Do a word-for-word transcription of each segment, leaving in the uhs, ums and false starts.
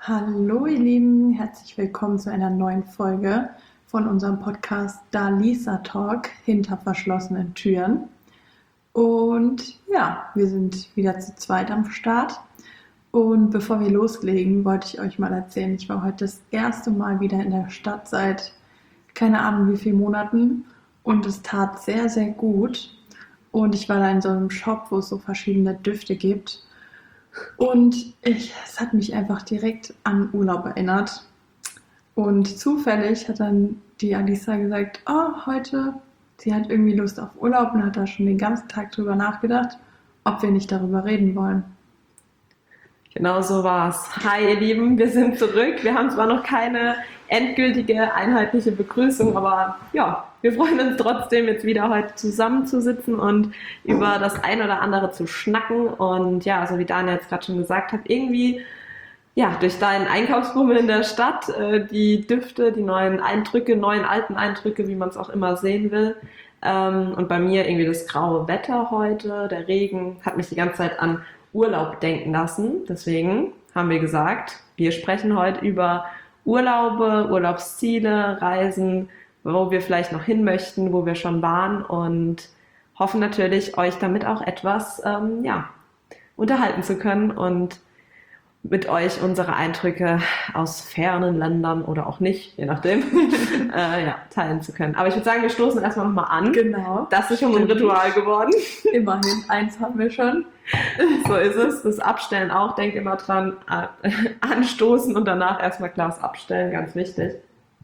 Hallo ihr Lieben, herzlich willkommen zu einer neuen Folge von unserem Podcast Dalisa Talk hinter verschlossenen Türen. Und ja, wir sind wieder zu zweit am Start. Und bevor wir loslegen, wollte ich euch mal erzählen, ich war heute das erste Mal wieder in der Stadt seit keine Ahnung wie vielen Monaten und es tat sehr, sehr gut. Und ich war da in so einem Shop, wo es so verschiedene Düfte gibt. Und ich, es hat mich einfach direkt an Urlaub erinnert. Und zufällig hat dann die Alisa gesagt, oh, heute, sie hat irgendwie Lust auf Urlaub und hat da schon den ganzen Tag drüber nachgedacht, ob wir nicht darüber reden wollen. Genau so war's. Hi ihr Lieben, wir sind zurück. Wir haben zwar noch keine endgültige, einheitliche Begrüßung, aber ja, wir freuen uns trotzdem, jetzt wieder heute zusammenzusitzen und über das ein oder andere zu schnacken. Und ja, so wie Daniel jetzt gerade schon gesagt hat, irgendwie ja durch deinen Einkaufsbummel in der Stadt, äh, die Düfte, die neuen Eindrücke, neuen alten Eindrücke, wie man es auch immer sehen will. Ähm, und bei mir irgendwie das graue Wetter heute, der Regen, hat mich die ganze Zeit an Urlaub denken lassen. Deswegen haben wir gesagt, wir sprechen heute über Urlaube, Urlaubsziele, Reisen, wo wir vielleicht noch hin möchten, wo wir schon waren und hoffen natürlich, euch damit auch etwas ähm, ja, unterhalten zu können und mit euch unsere Eindrücke aus fernen Ländern oder auch nicht, je nachdem, äh, ja, teilen zu können. Aber ich würde sagen, wir stoßen erstmal nochmal an. Genau. Das ist schon ein Ritual geworden. Immerhin, eins haben wir schon. So ist es. Das Abstellen auch. Denkt immer dran, äh, anstoßen und danach erstmal Glas abstellen. Ganz wichtig.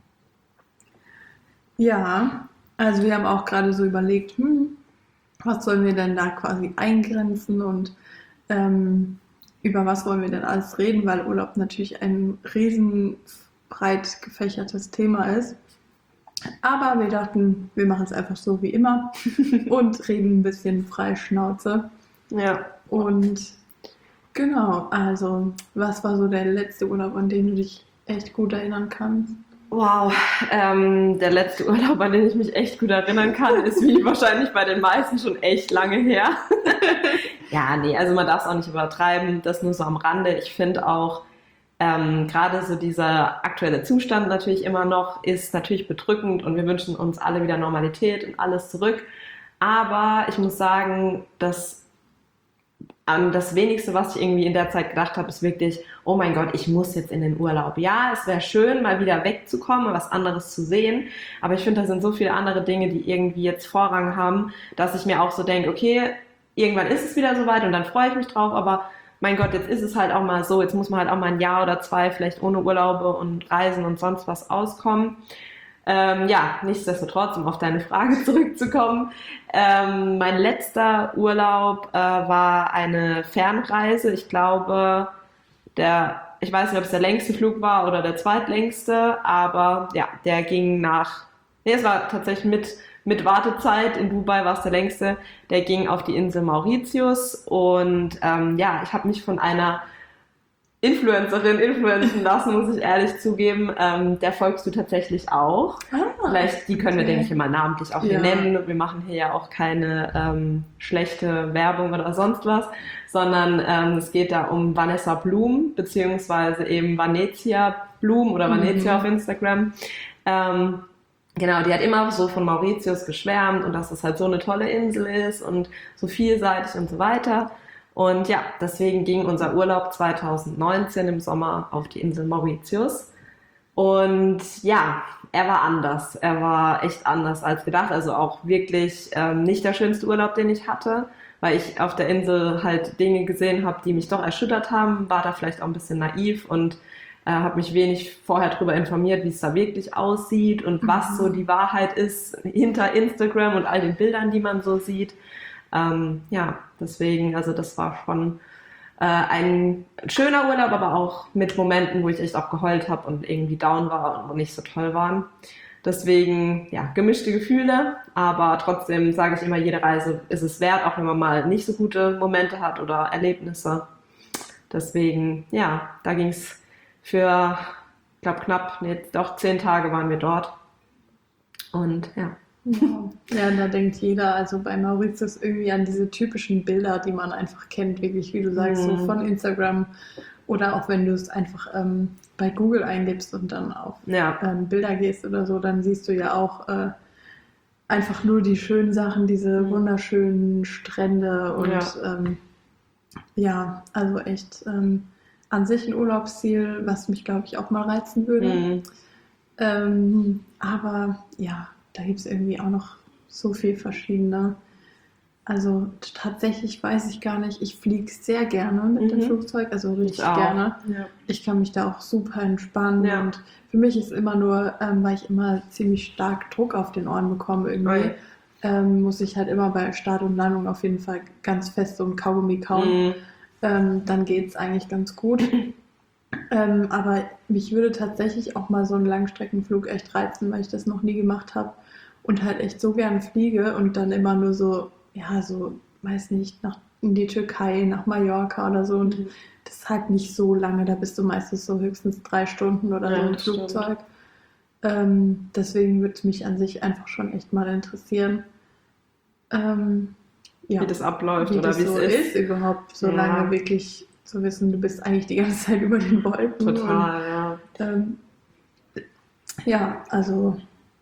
Ja, also wir haben auch gerade so überlegt, hm, was sollen wir denn da quasi eingrenzen und ähm, über was wollen wir denn alles reden, weil Urlaub natürlich ein riesen breit gefächertes Thema ist. Aber wir dachten, wir machen es einfach so wie immer und reden ein bisschen frei Schnauze. Ja. Und genau, also was war so der letzte Urlaub, an den du dich echt gut erinnern kannst? Wow, ähm, der letzte Urlaub, an den ich mich echt gut erinnern kann, ist wie wahrscheinlich bei den meisten schon echt lange her. Ja, nee, also man darf es auch nicht übertreiben, das nur so am Rande. Ich finde auch, ähm, gerade so dieser aktuelle Zustand natürlich immer noch, ist natürlich bedrückend und wir wünschen uns alle wieder Normalität und alles zurück. Aber ich muss sagen, dass ähm, das Wenigste, was ich irgendwie in der Zeit gedacht habe, ist wirklich, oh mein Gott, ich muss jetzt in den Urlaub. Ja, es wäre schön, mal wieder wegzukommen, was anderes zu sehen. Aber ich finde, da sind so viele andere Dinge, die irgendwie jetzt Vorrang haben, dass ich mir auch so denke, okay, irgendwann ist es wieder soweit und dann freue ich mich drauf, aber mein Gott, jetzt ist es halt auch mal so, jetzt muss man halt auch mal ein Jahr oder zwei vielleicht ohne Urlaube und Reisen und sonst was auskommen. Ähm, ja, nichtsdestotrotz, um auf deine Frage zurückzukommen, ähm, mein letzter Urlaub äh, war eine Fernreise. Ich glaube, der, ich weiß nicht, ob es der längste Flug war oder der zweitlängste, aber ja, der ging nach, nee, es war tatsächlich mit Mit Wartezeit, in Dubai war es der längste, der ging auf die Insel Mauritius und ähm, ja, ich habe mich von einer Influencerin influenzen lassen, muss ich ehrlich zugeben. Ähm, der folgst du tatsächlich auch. Ah, Vielleicht, die können wir, okay. denke ich, immer namentlich auch hier Ja. nennen. Wir machen hier ja auch keine ähm, schlechte Werbung oder sonst was, sondern ähm, es geht da um Vanessa Blum, beziehungsweise eben Vanezia Blum oder Vanezia Mhm. auf Instagram. Ähm, Genau, die hat immer so von Mauritius geschwärmt und dass es halt so eine tolle Insel ist und so vielseitig und so weiter. Und ja, deswegen ging unser Urlaub zwanzig neunzehn im Sommer auf die Insel Mauritius. Und ja, er war anders. Er war echt anders als gedacht. Also auch wirklich ähm, nicht der schönste Urlaub, den ich hatte, weil ich auf der Insel halt Dinge gesehen habe, die mich doch erschüttert haben. War da vielleicht auch ein bisschen naiv und äh, habe mich wenig vorher darüber informiert, wie es da wirklich aussieht und was so die Wahrheit ist hinter Instagram und all den Bildern, die man so sieht. Ähm, ja, deswegen, also das war schon äh, ein schöner Urlaub, aber auch mit Momenten, wo ich echt auch geheult habe und irgendwie down war und wo nicht so toll waren. Deswegen, ja, gemischte Gefühle, aber trotzdem sage ich immer, jede Reise ist es wert, auch wenn man mal nicht so gute Momente hat oder Erlebnisse. Deswegen, ja, da ging es für, ich glaube knapp, nee, doch zehn Tage waren wir dort. Und ja. Ja. Ja, da denkt jeder, also bei Mauritius irgendwie an diese typischen Bilder, die man einfach kennt, wirklich, wie du sagst, so Mhm. von Instagram Oder auch wenn du es einfach ähm, bei Google eingibst und dann auf Ja. ähm, Bilder gehst oder so, dann siehst du ja auch äh, einfach nur die schönen Sachen, diese Mhm. wunderschönen Strände und Ja. ähm, ja, also echt ähm, an sich ein Urlaubsziel, was mich, glaube ich, auch mal reizen würde. Mhm. Ähm, aber ja, da gibt es irgendwie auch noch so viel verschiedene. Also t- tatsächlich weiß ich gar nicht, ich fliege sehr gerne mit dem Mhm. Flugzeug, also richtig Ich auch. gerne. Ja. Ich kann mich da auch super entspannen Ja. und für mich ist immer nur, ähm, weil ich immer ziemlich stark Druck auf den Ohren bekomme irgendwie, Ui. ähm, muss ich halt immer bei Start und Landung auf jeden Fall ganz fest so ein Kaugummi kauen. Mhm. Ähm, dann geht es eigentlich ganz gut. Ähm, aber mich würde tatsächlich auch mal so ein Langstreckenflug echt reizen, weil ich das noch nie gemacht habe und halt echt so gern fliege und dann immer nur so, ja, so, weiß nicht, nach in die Türkei, nach Mallorca oder so und Mhm. das ist halt nicht so lange, da bist du meistens so höchstens drei Stunden oder Ja, so im das stimmt. Flugzeug. Ähm, deswegen würde es mich an sich einfach schon echt mal interessieren, ähm, ja, Wie das abläuft wie oder das wie so es ist. ist, überhaupt so Ja. lange wirklich zu wissen, du bist eigentlich die ganze Zeit über den Wolken. Total, ja. Und, ähm, ja, also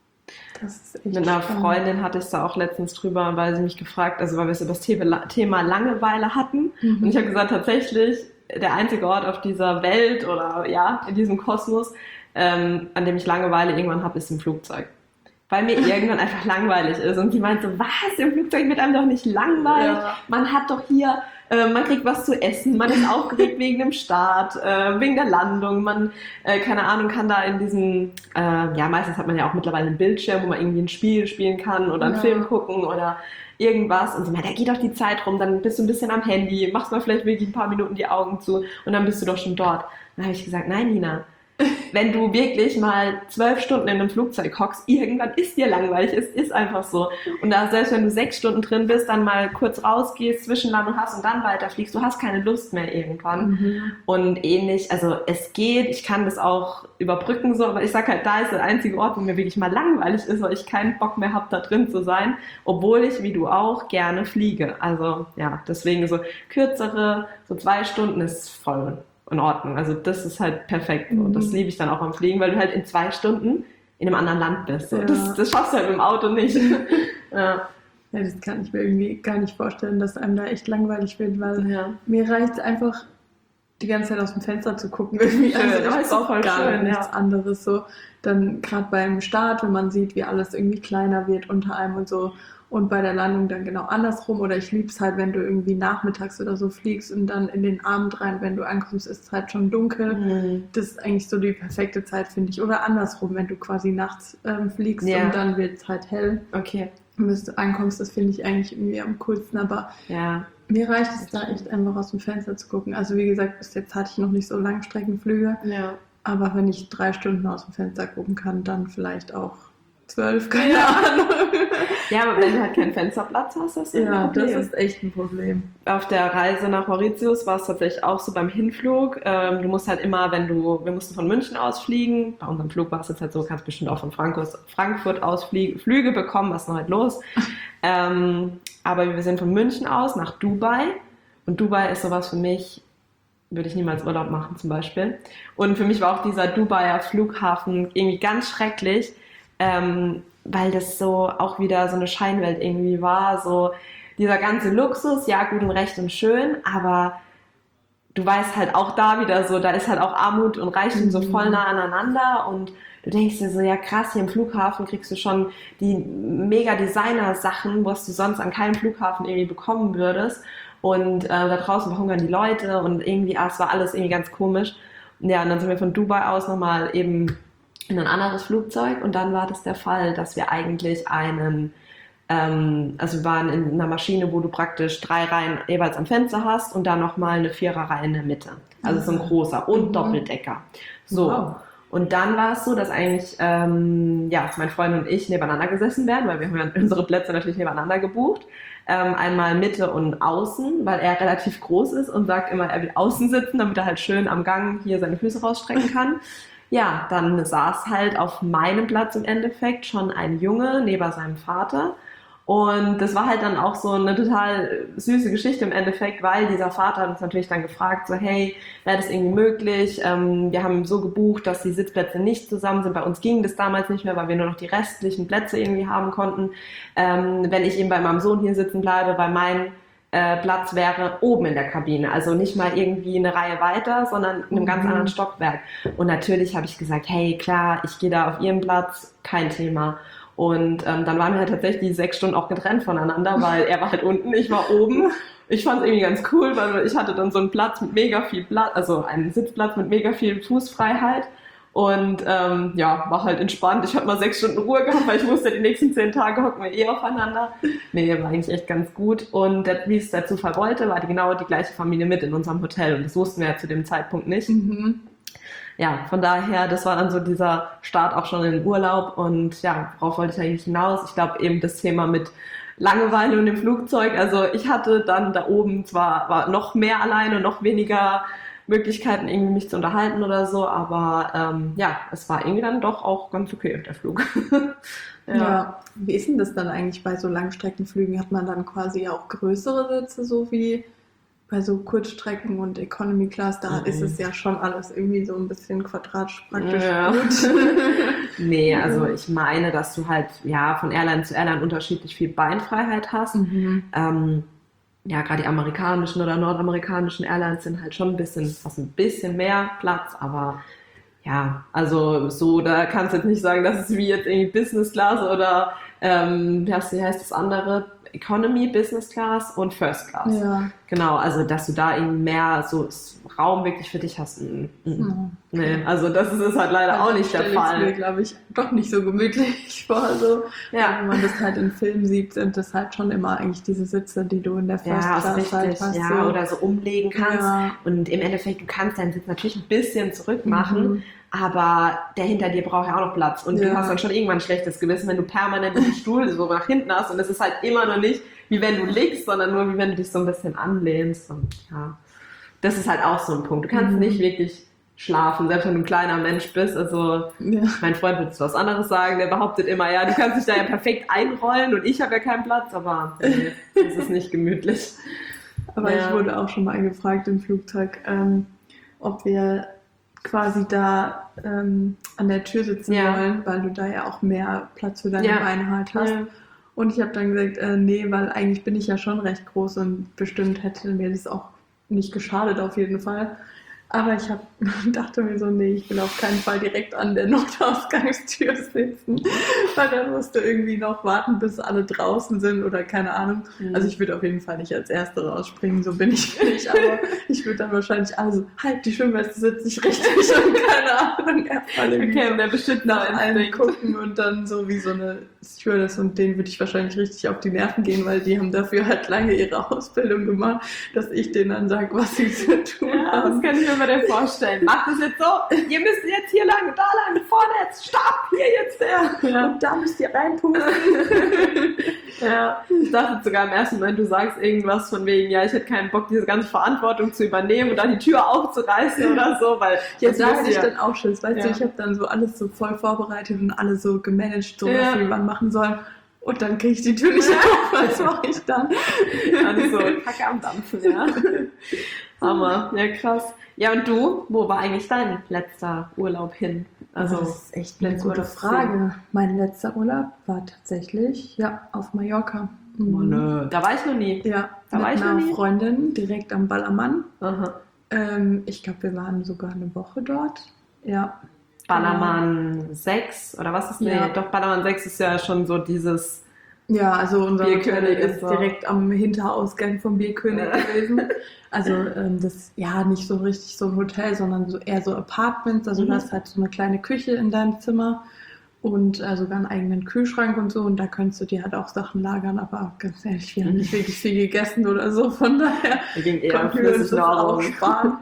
das ist echt Mit einer spannend. Freundin hatte ich es da auch letztens drüber, weil sie mich gefragt, also weil wir es über das Thema Thema Langeweile hatten. Mhm. Und ich habe gesagt, tatsächlich der einzige Ort auf dieser Welt oder ja, in diesem Kosmos, ähm, an dem ich Langeweile irgendwann habe, ist im Flugzeug. Weil mir irgendwann einfach langweilig ist. Und sie meint so, was, im Flugzeug wird einem doch nicht langweilig. Ja. Man hat doch hier, äh, man kriegt was zu essen, man ist aufgeregt wegen dem Start, äh, wegen der Landung, man, äh, keine Ahnung, kann da in diesem, äh, ja, meistens hat man ja auch mittlerweile einen Bildschirm, wo man irgendwie ein Spiel spielen kann oder einen Ja. Film gucken oder irgendwas. Und sie meint, da geht doch die Zeit rum, dann bist du ein bisschen am Handy, machst mal vielleicht wirklich ein paar Minuten die Augen zu und dann bist du doch schon dort. Dann habe ich gesagt, nein, Nina, wenn du wirklich mal zwölf Stunden in einem Flugzeug hockst, irgendwann ist dir langweilig, es ist einfach so. Und da, selbst wenn du sechs Stunden drin bist, dann mal kurz rausgehst, Zwischenlandung hast und dann weiterfliegst, du hast keine Lust mehr irgendwann. Mhm. Und ähnlich, also es geht, ich kann das auch überbrücken so, aber ich sag halt, da ist der einzige Ort, wo mir wirklich mal langweilig ist, weil ich keinen Bock mehr habe, da drin zu sein, obwohl ich, wie du auch, gerne fliege. Also ja, deswegen so kürzere, so zwei Stunden ist voll in Ordnung. Also das ist halt perfekt. Und das liebe ich dann auch am Fliegen, weil du halt in zwei Stunden in einem anderen Land bist. So. Ja. Das, das schaffst du halt mit dem Auto nicht. Ja. Ja, das kann ich mir irgendwie gar nicht vorstellen, dass einem da echt langweilig wird, weil Ja. mir reicht es einfach, die ganze Zeit aus dem Fenster zu gucken. Irgendwie. Schön, Also aber ich ist auch brauche voll gar schön, nichts ja. anderes. So. Dann gerade beim Start, wenn man sieht, wie alles irgendwie kleiner wird unter einem und so. Und bei der Landung dann genau andersrum. Oder ich liebe es halt, wenn du irgendwie nachmittags oder so fliegst und dann in den Abend rein, wenn du ankommst, ist es halt schon dunkel. Mhm. Das ist eigentlich so die perfekte Zeit, finde ich. Oder andersrum, wenn du quasi nachts ähm, fliegst Ja. und dann wird es halt hell. Okay. Und bis du ankommst, das finde ich eigentlich irgendwie am coolsten. Aber Ja. mir reicht es da echt einfach aus dem Fenster zu gucken. Also wie gesagt, bis jetzt hatte ich noch nicht so Langstreckenflüge. Ja. Aber wenn ich drei Stunden aus dem Fenster gucken kann, dann vielleicht auch zwölf, keine Ja. Ahnung. Ja, aber wenn du halt keinen Fensterplatz hast, hast du ein Ja, Problem. das ist echt ein Problem. Auf der Reise nach Mauritius war es tatsächlich auch so beim Hinflug. Ähm, du musst halt immer, wenn du, wir mussten von München aus fliegen. Bei unserem Flug war es jetzt halt so, kannst bestimmt auch von Frankfurt, Frankfurt aus Flie- Flüge bekommen, was ist noch halt los. ähm, aber wir sind von München aus nach Dubai. Und Dubai ist sowas für mich, würde ich niemals Urlaub machen zum Beispiel. Und für mich war auch dieser Dubaier Flughafen irgendwie ganz schrecklich, ähm, weil das so auch wieder so eine Scheinwelt irgendwie war, so dieser ganze Luxus, ja gut und recht und schön, aber du weißt halt auch da wieder so, da ist halt auch Armut und Reichtum so voll nah aneinander und du denkst dir so, ja krass, hier im Flughafen kriegst du schon die mega Designer-Sachen, was du sonst an keinem Flughafen irgendwie bekommen würdest und äh, da draußen verhungern die Leute und irgendwie, ah, es war alles irgendwie ganz komisch. Ja, und dann sind wir von Dubai aus nochmal eben in ein anderes Flugzeug und dann war das der Fall, dass wir eigentlich einen, ähm, also wir waren in einer Maschine, wo du praktisch drei Reihen jeweils am Fenster hast und dann nochmal eine Viererreihe in der Mitte. Also so ein großer und Mhm. Doppeldecker. So. Wow. Und dann war es so, dass eigentlich, ähm, ja, mein Freund und ich nebeneinander gesessen wären, weil wir haben ja unsere Plätze natürlich nebeneinander gebucht. Ähm, einmal Mitte und Außen, weil er relativ groß ist und sagt immer, er will außen sitzen, damit er halt schön am Gang hier seine Füße rausstrecken kann. Ja, dann saß halt auf meinem Platz im Endeffekt schon ein Junge neben seinem Vater Und das war halt dann auch so eine total süße Geschichte im Endeffekt, weil dieser Vater hat uns natürlich dann gefragt, so hey, wäre das irgendwie möglich? Ähm, wir haben so gebucht, dass die Sitzplätze nicht zusammen sind. Bei uns ging das damals nicht mehr, weil wir nur noch die restlichen Plätze irgendwie haben konnten. Ähm, wenn ich eben bei meinem Sohn hier sitzen bleibe, weil mein äh, Platz wäre oben in der Kabine. Also nicht mal irgendwie eine Reihe weiter, sondern in einem ganz Mhm. anderen Stockwerk. Und natürlich habe ich gesagt, hey, klar, ich gehe da auf Ihren Platz, kein Thema. Und ähm, dann waren wir halt tatsächlich sechs Stunden auch getrennt voneinander, weil er war halt unten, ich war oben. Ich fand es irgendwie ganz cool, weil ich hatte dann so einen Platz mit mega viel Platz, also einen Sitzplatz mit mega viel Fußfreiheit. Und ähm, ja, war halt entspannt. Ich habe mal sechs Stunden Ruhe gehabt, weil ich wusste, die nächsten zehn Tage hocken wir eh aufeinander. Nee, war eigentlich echt ganz gut. Und der, wie es der Zufall wollte, war die genau die gleiche Familie mit in unserem Hotel. Und das wussten wir ja zu dem Zeitpunkt nicht. Mhm. Ja, von daher, das war dann so dieser Start auch schon in den Urlaub und ja, worauf wollte ich eigentlich hinaus? Ich glaube eben das Thema mit Langeweile und dem Flugzeug. Also ich hatte dann da oben zwar war noch mehr alleine, noch weniger Möglichkeiten irgendwie mich zu unterhalten oder so, aber ähm, ja, es war irgendwie dann doch auch ganz okay, der Flug. Ja. Ja, wie ist denn das dann eigentlich bei so Langstreckenflügen? Hat man dann quasi auch größere Sitze, so wie bei so Kurzstrecken und Economy Class? Da Mhm. ist es ja schon alles irgendwie so ein bisschen quadratisch praktisch Ja. gut. Nee, also ich meine, dass du halt ja von Airline zu Airline unterschiedlich viel Beinfreiheit hast. Mhm. Ähm, ja, gerade die amerikanischen oder nordamerikanischen Airlines sind halt schon ein bisschen, fast ein bisschen mehr Platz, aber ja, also so, da kannst du jetzt nicht sagen, dass es wie jetzt irgendwie Business Class oder ähm, wie heißt, wie heißt das andere? Economy, Business Class und First Class. Ja. Genau, also dass du da irgendwie mehr so Raum wirklich für dich hast. Mm, mm. Mhm. Nee, also das ist, ist halt leider auch nicht der Stelle Fall. Ich mir, glaube ich, doch nicht so gemütlich vor. So. Ja. Wenn man das halt in Filmen sieht, sind das halt schon immer eigentlich diese Sitze, die du in der First Ja, Class richtig, halt hast. ja, so. oder so umlegen kannst. Ja. Und im Endeffekt, du kannst deinen Sitz natürlich ein bisschen zurück machen, Mhm. aber der hinter dir braucht ja auch noch Platz. Und Ja. du hast dann schon irgendwann ein schlechtes Gewissen, wenn du permanent den Stuhl so nach hinten hast. Und es ist halt immer noch nicht, wie wenn du liegst, sondern nur wie wenn du dich so ein bisschen anlehnst. Und ja, das ist halt auch so ein Punkt. Du kannst Mhm. nicht wirklich schlafen, selbst wenn du ein kleiner Mensch bist. Also Ja. mein Freund wird was anderes sagen, der behauptet immer, ja, du kannst dich da ja perfekt einrollen und ich habe ja keinen Platz, aber nee, das ist nicht gemütlich. Aber Ja. ich wurde auch schon mal gefragt im Flugzeug, ähm, ob wir quasi da ähm, an der Tür sitzen Ja. wollen, weil du da ja auch mehr Platz für deine Ja. Beine halt hast. Ja. Und ich habe dann gesagt, äh, nee, weil eigentlich bin ich ja schon recht groß und bestimmt hätte mir das auch nicht geschadet auf jeden Fall. Aber ich hab, dachte mir so, nee, ich will auf keinen Fall direkt an der Notausgangstür sitzen, weil dann musst du irgendwie noch warten, bis alle draußen sind oder keine Ahnung. Mhm. Also ich würde auf jeden Fall nicht als Erste rausspringen, so bin ich nicht, aber ich würde dann wahrscheinlich, also halt, die Schwimmweste sitzt nicht richtig und keine Ahnung, erstmal irgendwie Okay, und der bestimmt nach allen Instinkt. gucken und dann so wie so eine Stewardess, und denen würde ich wahrscheinlich richtig auf die Nerven gehen, weil die haben dafür halt lange ihre Ausbildung gemacht, dass ich denen dann sage, was sie zu tun Ja, das haben. kann ich mir bei dir vorstellen. Macht es jetzt so, ihr müsst jetzt hier lang, da lang, vorne jetzt, stopp, hier jetzt der. Ja. Und da müsst ihr reinpusten. Ja, ich dachte sogar im ersten Moment, du sagst irgendwas von wegen, ja, ich hätte keinen Bock, diese ganze Verantwortung zu übernehmen und dann die Tür aufzureißen oder so, weil Jetzt das sage muss ich ja- dann auch Schiss, weißt Ja. du, ich habe dann so alles so voll vorbereitet und alles so gemanagt, so Ja. was wir wann machen sollen. Und dann kriege ich die Tür nicht auf. Was mache ich dann? Dann so Kacke am Dampfen, ja. Hammer, ja krass. Ja, und du, wo war eigentlich dein letzter Urlaub hin? Also, das ist echt eine letzter gute Urlaub Frage. Mein letzter Urlaub war tatsächlich, ja, auf Mallorca. Mhm. Oh, nö. Da war ich noch nie. Ja, Da mit war ich noch einer nie. Freundin direkt am Ballermann. Aha. Ähm, ich glaube, wir waren sogar eine Woche dort. Ja. Ballermann sechs oder was ist das? Ja. Nee, doch, Ballermann sechs ist ja schon so dieses. Ja, also unser Bierkönig Hotel ist ist so. direkt am Hinterausgang vom Bierkönig Ja. gewesen. Also ähm, das ja nicht so richtig so ein Hotel, sondern so eher so Apartments. Also Mhm. du hast halt so eine kleine Küche in deinem Zimmer und äh, sogar einen eigenen Kühlschrank und so. Und da könntest du dir halt auch Sachen lagern. Aber ganz ehrlich, wir haben nicht wirklich viel gegessen oder so. Von daher Da ging eher konnten wir uns flüssig das auch Nahrung. sparen.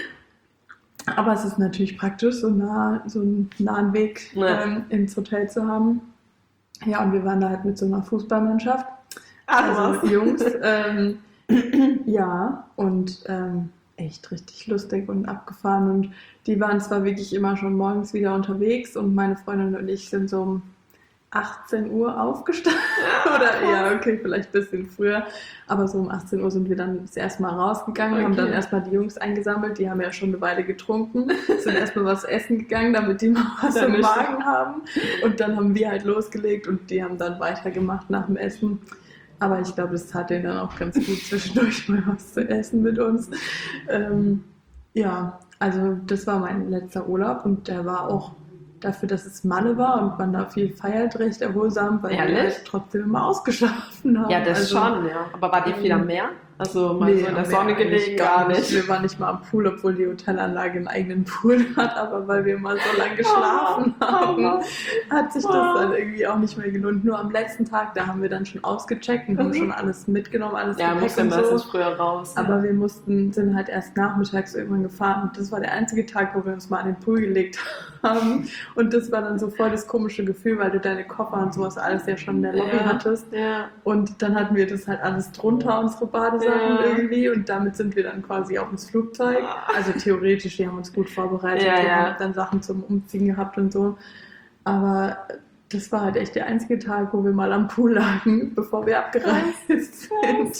Aber es ist natürlich praktisch, so, nah, so einen nahen Weg Ja. ähm, ins Hotel zu haben. Ja, und wir waren da halt mit so einer Fußballmannschaft. Ach, Also was? Jungs, ähm, ja, und ähm, echt richtig lustig und abgefahren. Und die waren zwar wirklich immer schon morgens wieder unterwegs und meine Freundin und ich sind so um achtzehn Uhr aufgestanden. Oder ja, okay, vielleicht ein bisschen früher. Aber so um achtzehn Uhr sind wir dann das erste Mal rausgegangen, okay. haben dann erstmal die Jungs eingesammelt, die haben ja schon eine Weile getrunken, sind erstmal was essen gegangen, damit die mal was im Magen haben. Und dann haben wir halt losgelegt und die haben dann weitergemacht nach dem Essen. Aber ich glaube, das tat denen dann auch ganz gut, zwischendurch mal was zu essen mit uns. Ähm, ja, also das war mein letzter Urlaub und der war auch dafür, dass es Malle war und man da viel feiert, recht erholsam, weil Ehrlich? wir halt trotzdem immer ausgeschlafen haben. Ja, das also, schon, ja. Aber war die viel am Meer? Also mal nee, so in der Sonne gelegen? Gar nicht. Wir waren nicht mal am Pool, obwohl die Hotelanlage einen eigenen Pool hat, aber weil wir mal so lange geschlafen oh, haben, oh, hat sich das dann irgendwie auch nicht mehr gelohnt. Nur am letzten Tag, da haben wir dann schon ausgecheckt und haben schon alles mitgenommen, alles ja, Gepäck und so. früher raus. Ja. Aber wir mussten, sind halt erst nachmittags irgendwann gefahren und das war der einzige Tag, wo wir uns mal an den Pool gelegt haben und das war dann so voll das komische Gefühl, weil du deine Koffer und sowas alles ja schon in der Lobby ja. hattest ja. und dann hatten wir das halt alles drunter, unsere Badesachen ja. irgendwie und damit sind wir dann quasi auch ins Flugzeug. Also theoretisch, wir haben uns gut vorbereitet, ja, wir ja. haben dann Sachen zum Umziehen gehabt und so, aber das war halt echt der einzige Tag, wo wir mal am Pool lagen, bevor wir abgereist sind.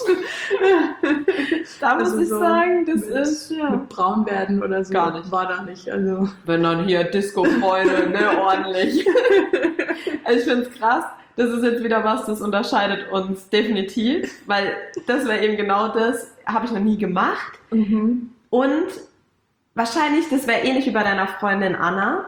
Da muss also ich so sagen, das mit, ist ja. mit braun werden oder so. Gar nicht. War da nicht. Also. Wenn dann hier Disco-Freude, ne, ordentlich. Also ich finde es krass. Das ist jetzt wieder was, das unterscheidet uns definitiv, weil das wäre eben genau das, habe ich noch nie gemacht. Mhm. Und wahrscheinlich, das wäre ähnlich wie bei deiner Freundin Anna.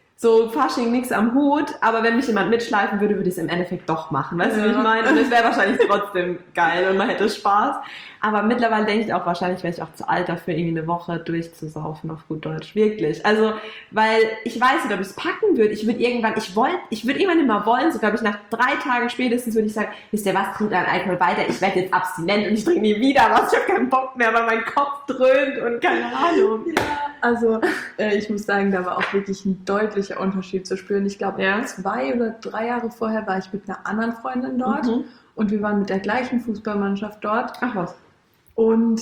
So Fasching nichts am Hut, aber wenn mich jemand mitschleifen würde, würde ich es im Endeffekt doch machen. Weißt ja. du, wie ich meine? Und es wäre wahrscheinlich trotzdem geil und man hätte Spaß. Aber mittlerweile denke ich auch, wahrscheinlich wäre ich auch zu alt dafür, irgendwie eine Woche durchzusaufen auf gut Deutsch. Wirklich. Also, weil ich weiß nicht, ob ich es packen würde. Ich würde irgendwann, ich wollte, ich würde irgendwann immer wollen, so glaube ich, nach drei Tagen spätestens würde ich sagen, wisst ihr was, trinkt an Alkohol weiter, ich werde jetzt abstinent und ich trinke nie wieder was, ich habe keinen Bock mehr, weil mein Kopf dröhnt und keine Ahnung. Ja, also äh, ich muss sagen, da war auch wirklich ein deutlicher Unterschied zu spüren. Ich glaube, ja. zwei oder drei Jahre vorher war ich mit einer anderen Freundin dort mhm. und wir waren mit der gleichen Fußballmannschaft dort. Ach was. Und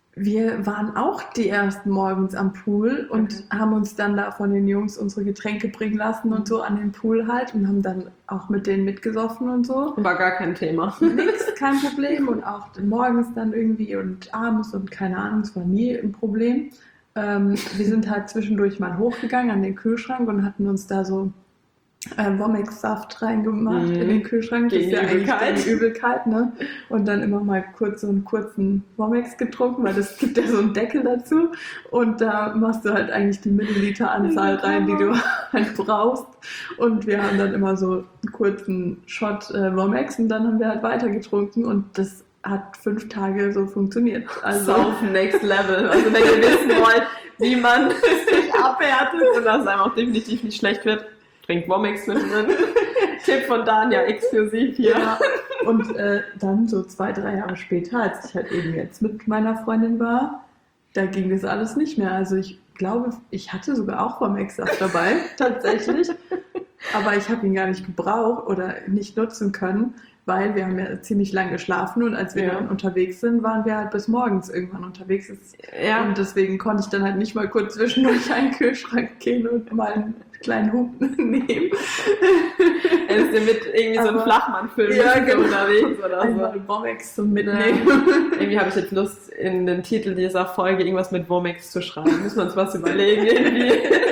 wir waren auch die ersten morgens am Pool und okay. haben uns dann da von den Jungs unsere Getränke bringen lassen und so an den Pool halt und haben dann auch mit denen mitgesoffen und so. War gar kein Thema. Nix, kein Problem und auch morgens dann irgendwie und abends und keine Ahnung, es war nie ein Problem. Ähm, wir sind halt zwischendurch mal hochgegangen an den Kühlschrank und hatten uns da so äh, Womex-Saft reingemacht mm. in den Kühlschrank. Das ist ja eigentlich dann Übelkeit, ne? Und dann immer mal kurz so einen kurzen Womex getrunken, weil das gibt ja so einen Deckel dazu. Und da machst du halt eigentlich die Milliliteranzahl rein, die du halt brauchst. Und wir haben dann immer so einen kurzen Shot äh, Womex und dann haben wir halt weiter getrunken und das hat fünf Tage so funktioniert. Also auf Next Level. Also wenn ihr wissen wollt, wie man sich abhärtet und dass es einem auch definitiv nicht schlecht wird, trinkt Womex mit drin. Tipp von Dania, exklusiv hier. Ja. Und äh, dann so zwei, drei Jahre später, als ich halt eben jetzt mit meiner Freundin war, da ging das alles nicht mehr. Also ich glaube, ich hatte sogar auch Womex-Saft dabei, tatsächlich. Aber ich habe ihn gar nicht gebraucht oder nicht nutzen können, weil wir haben ja ziemlich lang geschlafen und als wir ja. dann unterwegs sind, waren wir halt bis morgens irgendwann unterwegs. Ja. Und deswegen konnte ich dann halt nicht mal kurz zwischendurch einen Kühlschrank gehen und mal einen kleinen Hub nehmen. Er ist ja mit irgendwie so einem Flachmann-Film ja, genau. unterwegs oder so. Einmal Womex zum Mitnehmen. Ja. Irgendwie habe ich jetzt Lust, in den Titel dieser Folge irgendwas mit Womex zu schreiben. Muss man uns was überlegen irgendwie.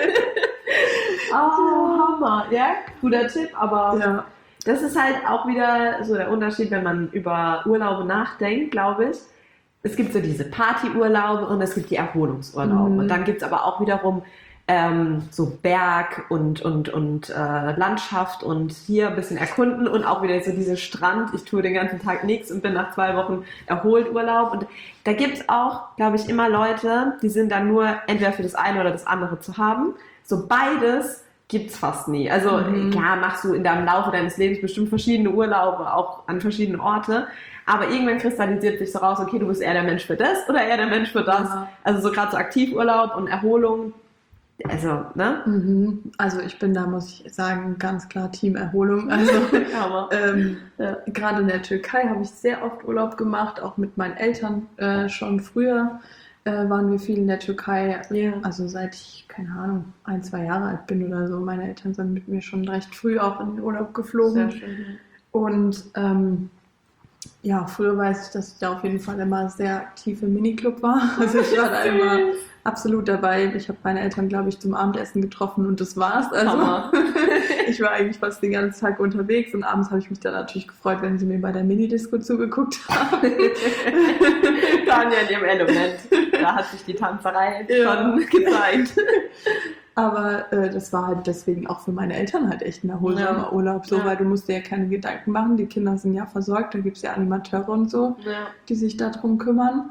Oh, Hammer. Ja, guter Tipp, aber... Ja. Das ist halt auch wieder so der Unterschied, wenn man über Urlaube nachdenkt, glaube ich. Es gibt so diese Partyurlaube und es gibt die Erholungsurlaube. Mhm. Und dann gibt es aber auch wiederum ähm, so Berg und, und, und äh, Landschaft und hier ein bisschen erkunden und auch wieder so diese Strand. Ich tue den ganzen Tag nichts und bin nach zwei Wochen erholt Urlaub. Und da gibt es auch, glaube ich, immer Leute, die sind dann nur entweder für das eine oder das andere zu haben. So beides gibt's fast nie. Also mhm. klar machst du in deinem Laufe deines Lebens bestimmt verschiedene Urlaube, auch an verschiedenen Orten, aber irgendwann kristallisiert sich so raus, okay, du bist eher der Mensch für das oder eher der Mensch für das. Ja. Also so gerade so Aktivurlaub und Erholung, also, ne? Mhm. Also ich bin da, muss ich sagen, ganz klar Team Erholung. Also ähm, ja. gerade in der Türkei habe ich sehr oft Urlaub gemacht, auch mit meinen Eltern äh, schon früher. äh, waren wir viel in der Türkei. Ja. Also seit ich, keine Ahnung, ein, zwei Jahre alt bin oder so. Meine Eltern sind mit mir schon recht früh auch in den Urlaub geflogen. Sehr schön. Und ähm, ja, früher weiß ich, dass ich da auf jeden Fall immer sehr aktiv im Miniclub war. Also ich war da immer absolut dabei. Ich habe meine Eltern, glaube ich, zum Abendessen getroffen und das war's. Also ich war eigentlich fast den ganzen Tag unterwegs und abends habe ich mich dann natürlich gefreut, wenn sie mir bei der Minidisco zugeguckt haben. Tanja in ihrem Element. Da hat sich die Tanzerei Ja. schon gezeigt. Aber äh, das war halt deswegen auch für meine Eltern halt echt ein erholsamer Ja. Urlaub, so, Ja. weil du musst dir ja keine Gedanken machen, die Kinder sind ja versorgt, da gibt es ja Animateure und so, Ja. die sich darum kümmern.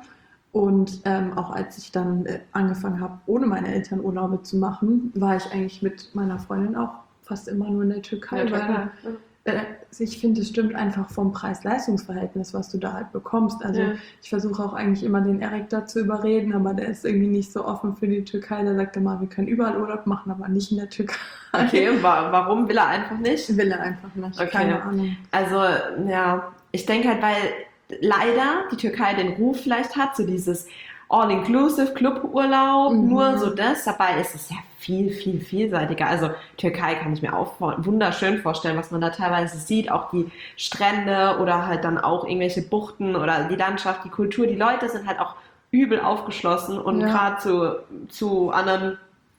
Und ähm, auch als ich dann äh, angefangen habe, ohne meine Eltern Urlaube zu machen, war ich eigentlich mit meiner Freundin auch fast immer nur in der Türkei, Ja, weil äh, ich finde, es stimmt einfach vom Preis-Leistungs-Verhältnis, was du da halt bekommst. Also Ja. ich versuche auch eigentlich immer den Erik dazu überreden, aber der ist irgendwie nicht so offen für die Türkei. Der sagt immer, wir können überall Urlaub machen, aber nicht in der Türkei. Okay, und wa- warum will er einfach nicht? Will er einfach nicht, Okay. keine Ahnung. Also, ja, ich denke halt, weil leider die Türkei den Ruf vielleicht hat, so dieses All-Inclusive Cluburlaub, Mhm. nur so das. Dabei ist es ja viel, viel vielseitiger. Also Türkei kann ich mir auch vor- wunderschön vorstellen, was man da teilweise sieht. Auch die Strände oder halt dann auch irgendwelche Buchten oder die Landschaft, die Kultur. Die Leute sind halt auch übel aufgeschlossen und Ja. gerade zu, zu anderen,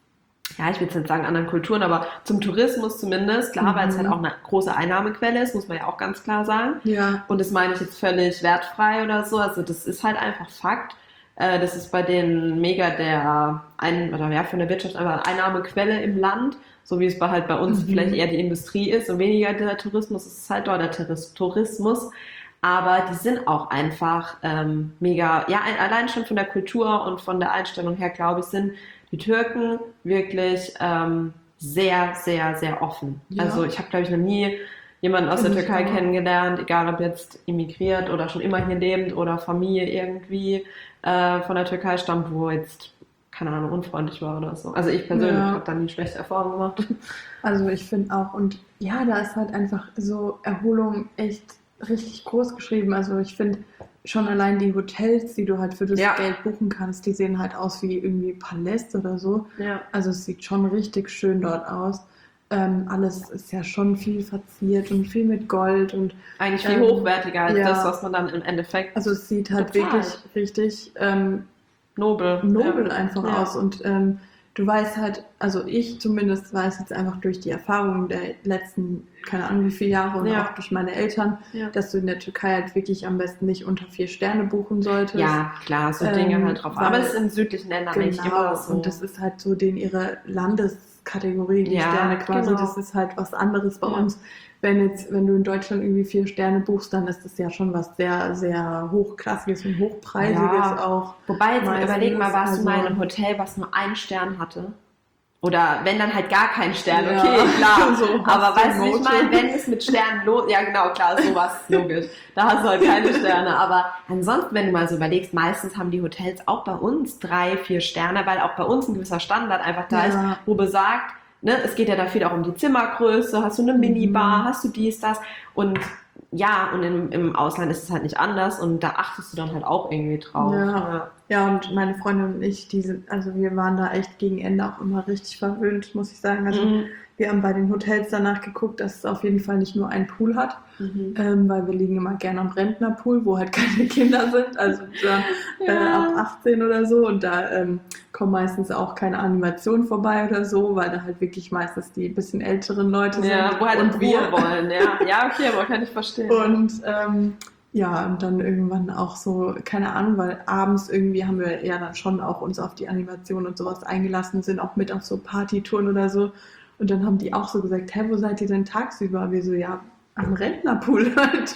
ja, ich will jetzt nicht sagen anderen Kulturen, aber zum Tourismus zumindest, klar, Mhm. weil es halt auch eine große Einnahmequelle ist, muss man ja auch ganz klar sagen. Ja, Und das meine ich jetzt völlig wertfrei oder so. Also das ist halt einfach Fakt. Äh, Das ist bei denen mega der ein oder ja von der Wirtschaft einfach Einnahmequelle im Land, so wie es bei halt bei uns Mhm. vielleicht eher die Industrie ist und weniger der Tourismus. Es ist halt dort der Touris- Tourismus. Aber die sind auch einfach ähm, mega, ja, ein, allein schon von der Kultur und von der Einstellung her, glaube ich, sind die Türken wirklich ähm, sehr, sehr, sehr offen. Ja. Also ich habe, glaube ich, noch nie jemanden aus Find der ich Türkei auch. kennengelernt, egal ob jetzt immigriert oder schon immer hier lebend oder Familie irgendwie äh, von der Türkei stammt, wo jetzt, keine Ahnung, unfreundlich war oder so. Also ich persönlich Ja. habe da nie schlechte Erfahrungen gemacht. also ich finde auch, und ja, da ist halt einfach so Erholung echt richtig groß geschrieben. Also ich finde schon allein die Hotels, die du halt für das Ja. Geld buchen kannst, die sehen halt aus wie irgendwie Paläste oder so. Ja. Also es sieht schon richtig schön dort aus. Ähm, alles ist ja schon viel verziert und viel mit Gold und Eigentlich viel Ähm, hochwertiger als ja. das, was man dann im Endeffekt also es sieht halt Bezahlt. wirklich richtig ähm, nobel. nobel ja. einfach Ja. aus und ähm, du weißt halt, also ich zumindest weiß jetzt einfach durch die Erfahrungen der letzten, keine Ahnung wie viele Jahre und Ja. auch durch meine Eltern, Ja. dass du in der Türkei halt wirklich am besten nicht unter vier Sterne buchen solltest. Ja, klar, so Ähm, Dinge halt drauf. weil- Aber es ist in südlichen Ländern eigentlich Genau, immer so. und das ist halt so den ihre Landeskategorie, die Ja, Sterne quasi, genau. das ist halt was anderes bei Ja. uns. Wenn jetzt, wenn du in Deutschland irgendwie vier Sterne buchst, dann ist das ja schon was sehr, sehr hochklassiges und hochpreisiges Ja. auch. Wobei, jetzt mal meistens, überleg mal, warst du mal in also- einem Hotel, was nur einen Stern hatte? Oder wenn dann halt gar keinen Stern, Ja. okay, klar. So Aber weißt du, wie ich Hostel. meine, wenn es mit Sternen los, ja genau, klar, sowas, logisch. Da hast du halt keine Sterne. Aber ansonsten, wenn du mal so überlegst, meistens haben die Hotels auch bei uns drei, vier Sterne, weil auch bei uns ein gewisser Standard einfach da Ja. ist, wo besagt, ne, es geht ja da viel auch um die Zimmergröße, hast du eine Mhm. Minibar, hast du dies, das und ja, und im, im Ausland ist es halt nicht anders und da achtest du dann halt auch irgendwie drauf. Ja. Ja, und meine Freundin und ich, die sind, also wir waren da echt gegen Ende auch immer richtig verwöhnt, muss ich sagen. Also Mhm. wir haben bei den Hotels danach geguckt, dass es auf jeden Fall nicht nur einen Pool hat, Mhm. ähm, weil wir liegen immer gerne am Rentnerpool, wo halt keine Kinder sind, also da, äh, Ja. ab achtzehn oder so. Und da ähm, kommen meistens auch keine Animationen vorbei oder so, weil da halt wirklich meistens die bisschen älteren Leute Ja, sind. wo halt und und wir wollen, ja. Ja, okay, aber kann ich verstehen. Und ähm, ja, und dann irgendwann auch so, keine Ahnung, weil abends irgendwie haben wir ja dann schon auch uns auf die Animation und sowas eingelassen, sind auch mit auf so Partytouren oder so. Und dann haben die auch so gesagt, hä, wo seid ihr denn tagsüber? Wir so, ja, am Rentnerpool halt.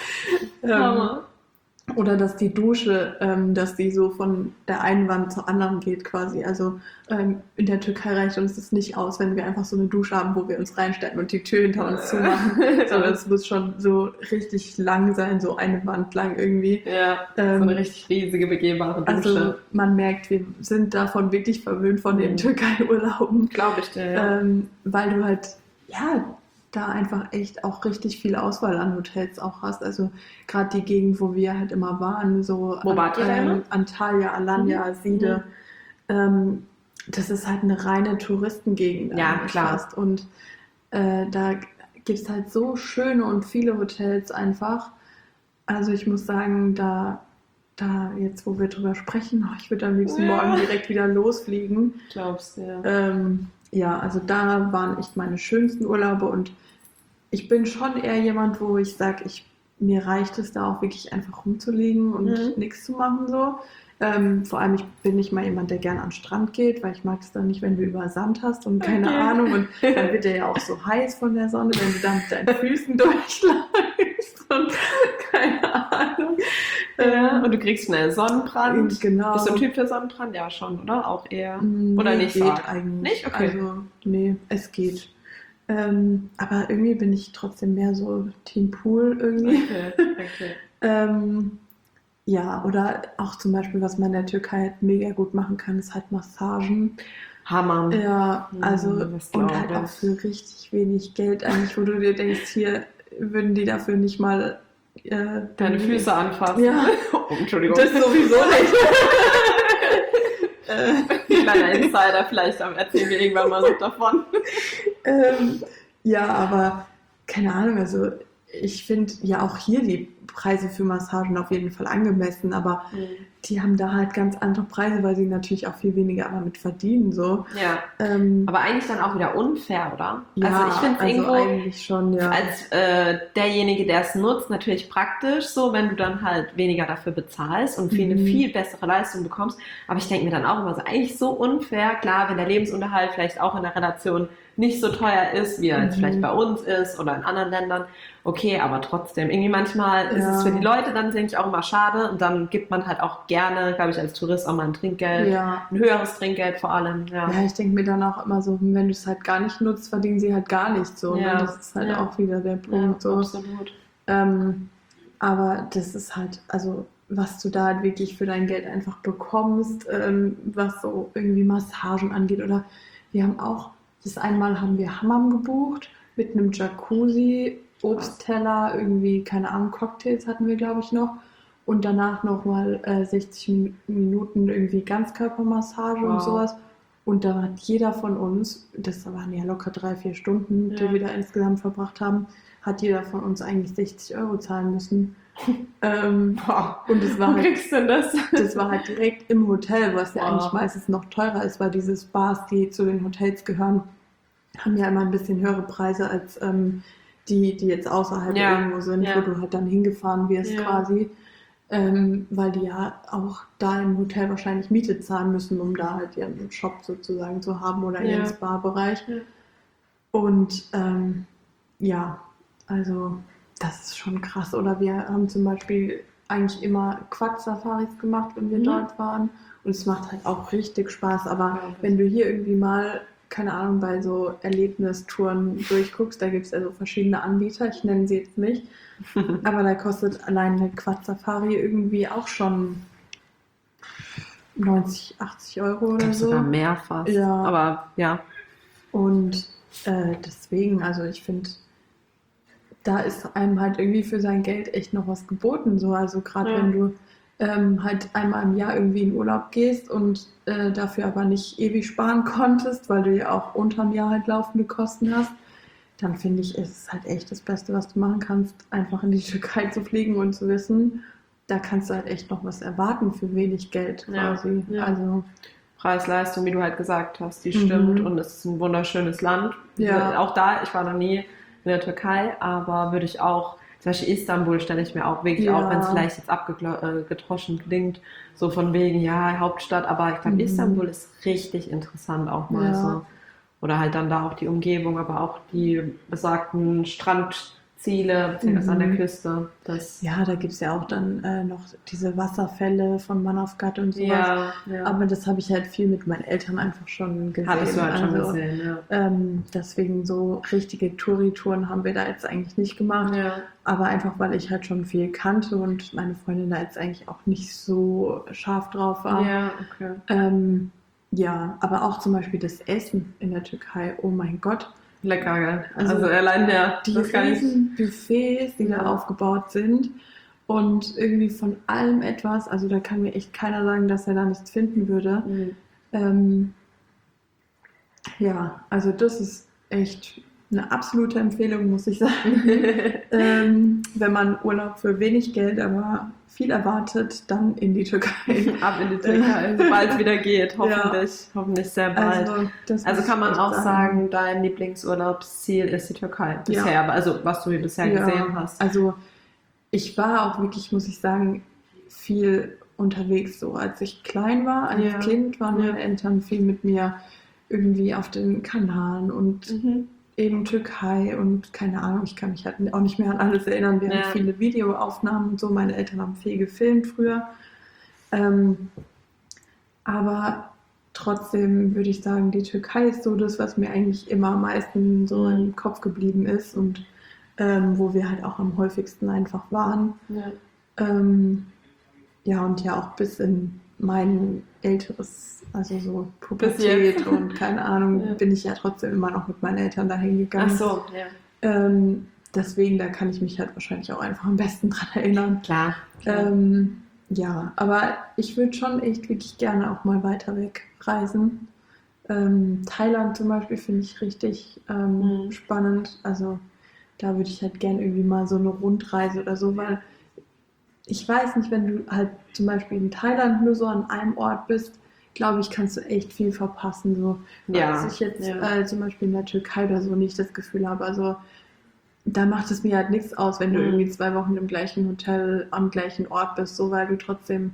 ähm, Hammer. oder dass die Dusche, ähm, dass die so von der einen Wand zur anderen geht quasi. Also ähm, in der Türkei reicht uns das nicht aus, wenn wir einfach so eine Dusche haben, wo wir uns reinstellen und die Tür hinter uns zumachen. Sondern es muss schon so richtig lang sein, so eine Wand lang irgendwie. Ja, Ähm, so eine richtig riesige, begehbare Dusche. Also man merkt, wir sind davon wirklich verwöhnt von den Mhm. Türkei-Urlauben. Glaube ich dir, ja. Ähm, weil du halt, ja, da einfach echt auch richtig viel Auswahl an Hotels auch hast. Also gerade die Gegend, wo wir halt immer waren, so Wo wart ihr da immer? ähm, Antalya, Alanya, Mhm. Side. Ähm, das ist halt eine reine Touristengegend Ja, eigentlich klar. fast. Und äh, da gibt es halt so schöne und viele Hotels einfach. Also ich muss sagen, da, da jetzt, wo wir drüber sprechen, oh, ich würde am liebsten Ja. morgen direkt wieder losfliegen. Glaubst du, ja. Ähm, ja, also da waren echt meine schönsten Urlaube und ich bin schon eher jemand, wo ich sage, ich, mir reicht es da auch wirklich einfach rumzulegen und Mhm. nichts zu machen so. Ähm, vor allem ich bin nicht mal jemand, der gerne an den Strand geht, weil ich mag es dann nicht, wenn du über Sand hast und keine Okay. Ahnung und dann wird der ja auch so heiß von der Sonne, wenn du dann mit deinen Füßen durchläufst und keine Ahnung. Ja, Ähm, und du kriegst schnell Sonnenbrand. genau. Bist du ein Typ für Sonnenbrand? Ja, schon, oder? Auch eher. Mm, Oder nee, nicht geht so? eigentlich. Nicht? Okay. Also, nee, es geht. Ähm, aber irgendwie bin ich trotzdem mehr so Team Pool irgendwie. Okay, okay. ähm, ja, oder auch zum Beispiel, was man in der Türkei halt mega gut machen kann, ist halt Massagen. Hammer. Ja, also Hm, das und glaub halt auch ich. für richtig wenig Geld eigentlich, wo du dir denkst, hier würden die dafür nicht mal äh, Deine Füße anfassen. Ja, Oh, Entschuldigung. das sowieso nicht. äh, Kleiner Insider, vielleicht erzählen wir irgendwann mal noch davon. ähm, ja, aber keine Ahnung, also ich finde ja auch hier die Preise für Massagen auf jeden Fall angemessen, aber die haben da halt ganz andere Preise, weil sie natürlich auch viel weniger damit verdienen. So. Ja, Ähm, aber eigentlich dann auch wieder unfair, oder? ja, also ich finde es also irgendwo eigentlich schon, ja. als äh, derjenige, der es nutzt, natürlich praktisch, so wenn du dann halt weniger dafür bezahlst und viel, eine Mhm. viel bessere Leistung bekommst. Aber ich denke mir dann auch immer so, eigentlich so unfair. Klar, wenn der Lebensunterhalt vielleicht auch in der Relation nicht so teuer ist, wie er jetzt Mhm. vielleicht bei uns ist oder in anderen Ländern, okay, aber trotzdem, irgendwie manchmal ist Ja. es für die Leute dann, denke ich, auch immer schade und dann gibt man halt auch gerne, glaube ich, als Tourist auch mal ein Trinkgeld, Ja. ein höheres Trinkgeld vor allem, ja. Ja, ich denke mir dann auch immer so, wenn du es halt gar nicht nutzt, verdienen sie halt gar nichts so. Ja. Ne? Das ist halt Ja. auch wieder der Punkt. Ja, so. absolut. Ähm, aber das ist halt, also was du da halt wirklich für dein Geld einfach bekommst, ähm, was so irgendwie Massagen angeht. Oder wir haben auch, das einmal haben wir Hammam gebucht mit einem Jacuzzi, Obstteller, irgendwie, keine Ahnung, Cocktails hatten wir, glaube ich, noch. Und danach nochmal äh, sechzig Min- Minuten irgendwie Ganzkörpermassage und Wow. sowas. Und da hat jeder von uns, das waren ja locker drei, vier Stunden, die Ja. wir da insgesamt verbracht haben, hat jeder von uns eigentlich sechzig Euro zahlen müssen. ähm, Boah. und es Wo war halt, kriegst du denn das? das war halt direkt im Hotel, was ja Wow. eigentlich meistens noch teurer ist, weil diese Spas, die zu den Hotels gehören, haben ja immer ein bisschen höhere Preise als ähm, die, die jetzt außerhalb Ja. irgendwo sind, Ja. wo du halt dann hingefahren wirst Ja. quasi. Ähm, weil die ja auch da im Hotel wahrscheinlich Miete zahlen müssen, um da halt ihren Shop sozusagen zu haben oder ihren Ja. Spa-Bereich. Ja. Und ähm, ja, also das ist schon krass. Oder wir haben zum Beispiel eigentlich immer Quad-Safaris gemacht, wenn wir Mhm. dort waren. Und es macht halt auch richtig Spaß. Aber Ja, wenn du hier irgendwie mal, keine Ahnung, bei so Erlebnistouren durchguckst, da gibt es also verschiedene Anbieter, ich nenne sie jetzt nicht. Aber da kostet allein eine Quad-Safari irgendwie auch schon neunzig, achtzig Euro Ich oder glaube so. sogar mehr fast. Ja. Aber ja. Und äh, deswegen, also ich finde, da ist einem halt irgendwie für sein Geld echt noch was geboten. So. Also gerade Ja. wenn du ähm, halt einmal im Jahr irgendwie in Urlaub gehst und äh, dafür aber nicht ewig sparen konntest, weil du ja auch unterm Jahr halt laufende Kosten hast, dann finde ich, ist es halt echt das Beste, was du machen kannst, einfach in die Türkei zu fliegen und zu wissen, da kannst du halt echt noch was erwarten für wenig Geld Ja, quasi. ja. Also Preis-Leistung, wie du halt gesagt hast, die Mhm. stimmt und es ist ein wunderschönes Land. Ja. Auch da, ich war noch nie in der Türkei, aber würde ich auch, zum Beispiel Istanbul stelle ich mir auch wirklich Ja. auch, wenn es vielleicht jetzt abgedroschen klingt, so von wegen, ja, Hauptstadt, aber ich glaube, Mhm. Istanbul ist richtig interessant auch mal Ja. so. Oder halt dann da auch die Umgebung, aber auch die besagten Strandziele, beziehungsweise Mhm. an der Küste. Das, ja, da gibt es ja auch dann äh, noch diese Wasserfälle von Manavgat und sowas. ja, ja. Aber das habe ich halt viel mit meinen Eltern einfach schon gesehen. Hattest du halt schon Also, gesehen, ja. Ähm, deswegen so richtige Touri-Touren haben wir da jetzt eigentlich nicht gemacht. Ja. Aber einfach, weil ich halt schon viel kannte und meine Freundin da jetzt eigentlich auch nicht so scharf drauf war. Ja, okay. Ähm, ja, aber auch zum Beispiel das Essen in der Türkei. Oh mein Gott. Lecker, gell? Also, Also, allein der, die das kann ich- riesen Buffets, die da Ja. aufgebaut sind und irgendwie von allem etwas, also da kann mir echt keiner sagen, dass er da nichts finden würde. Mhm. Ähm, ja, also das ist echt eine absolute Empfehlung, muss ich sagen. ähm, wenn man Urlaub für wenig Geld, aber viel erwartet, dann in die Türkei. Ab in die Türkei, sobald es wieder geht, hoffentlich, hoffentlich sehr bald. Also, das Also muss kann man ich auch echt sagen, dein Lieblingsurlaubsziel ist die Türkei bisher, Ja. aber also was du hier bisher Ja, gesehen hast. Also ich war auch wirklich, muss ich sagen, viel unterwegs. So als ich klein war, als Ja. Kind waren Ja. meine Eltern viel mit mir irgendwie auf den Kanaren und Mhm. eben Türkei und keine Ahnung, ich kann mich halt auch nicht mehr an alles erinnern. Wir Ja. haben viele Videoaufnahmen und so. Meine Eltern haben viel gefilmt früher. Ähm, aber trotzdem würde ich sagen, die Türkei ist so das, was mir eigentlich immer am meisten so Mhm. im Kopf geblieben ist und ähm, wo wir halt auch am häufigsten einfach waren. Ja. Ähm, ja, und ja auch bis in mein älteres, also so Pubertät jetzt. und keine Ahnung, Ja. bin ich ja trotzdem immer noch mit meinen Eltern dahin gegangen. Ach so, ja. Ähm, deswegen, da kann ich mich halt wahrscheinlich auch einfach am besten dran erinnern. Klar. klar. Ähm, ja, aber ich würde schon echt wirklich gerne auch mal weiter weg reisen. Ähm, Thailand zum Beispiel finde ich richtig ähm, Mhm. spannend. Also da würde ich halt gerne irgendwie mal so eine Rundreise oder so, weil ich weiß nicht, wenn du halt zum Beispiel in Thailand nur so an einem Ort bist, glaube ich, kannst du echt viel verpassen. So, Ja, was ich jetzt ja. äh, zum Beispiel in der Türkei oder so nicht das Gefühl habe. Also da macht es mir halt nichts aus, wenn du Mhm. irgendwie zwei Wochen im gleichen Hotel am gleichen Ort bist, so weil du trotzdem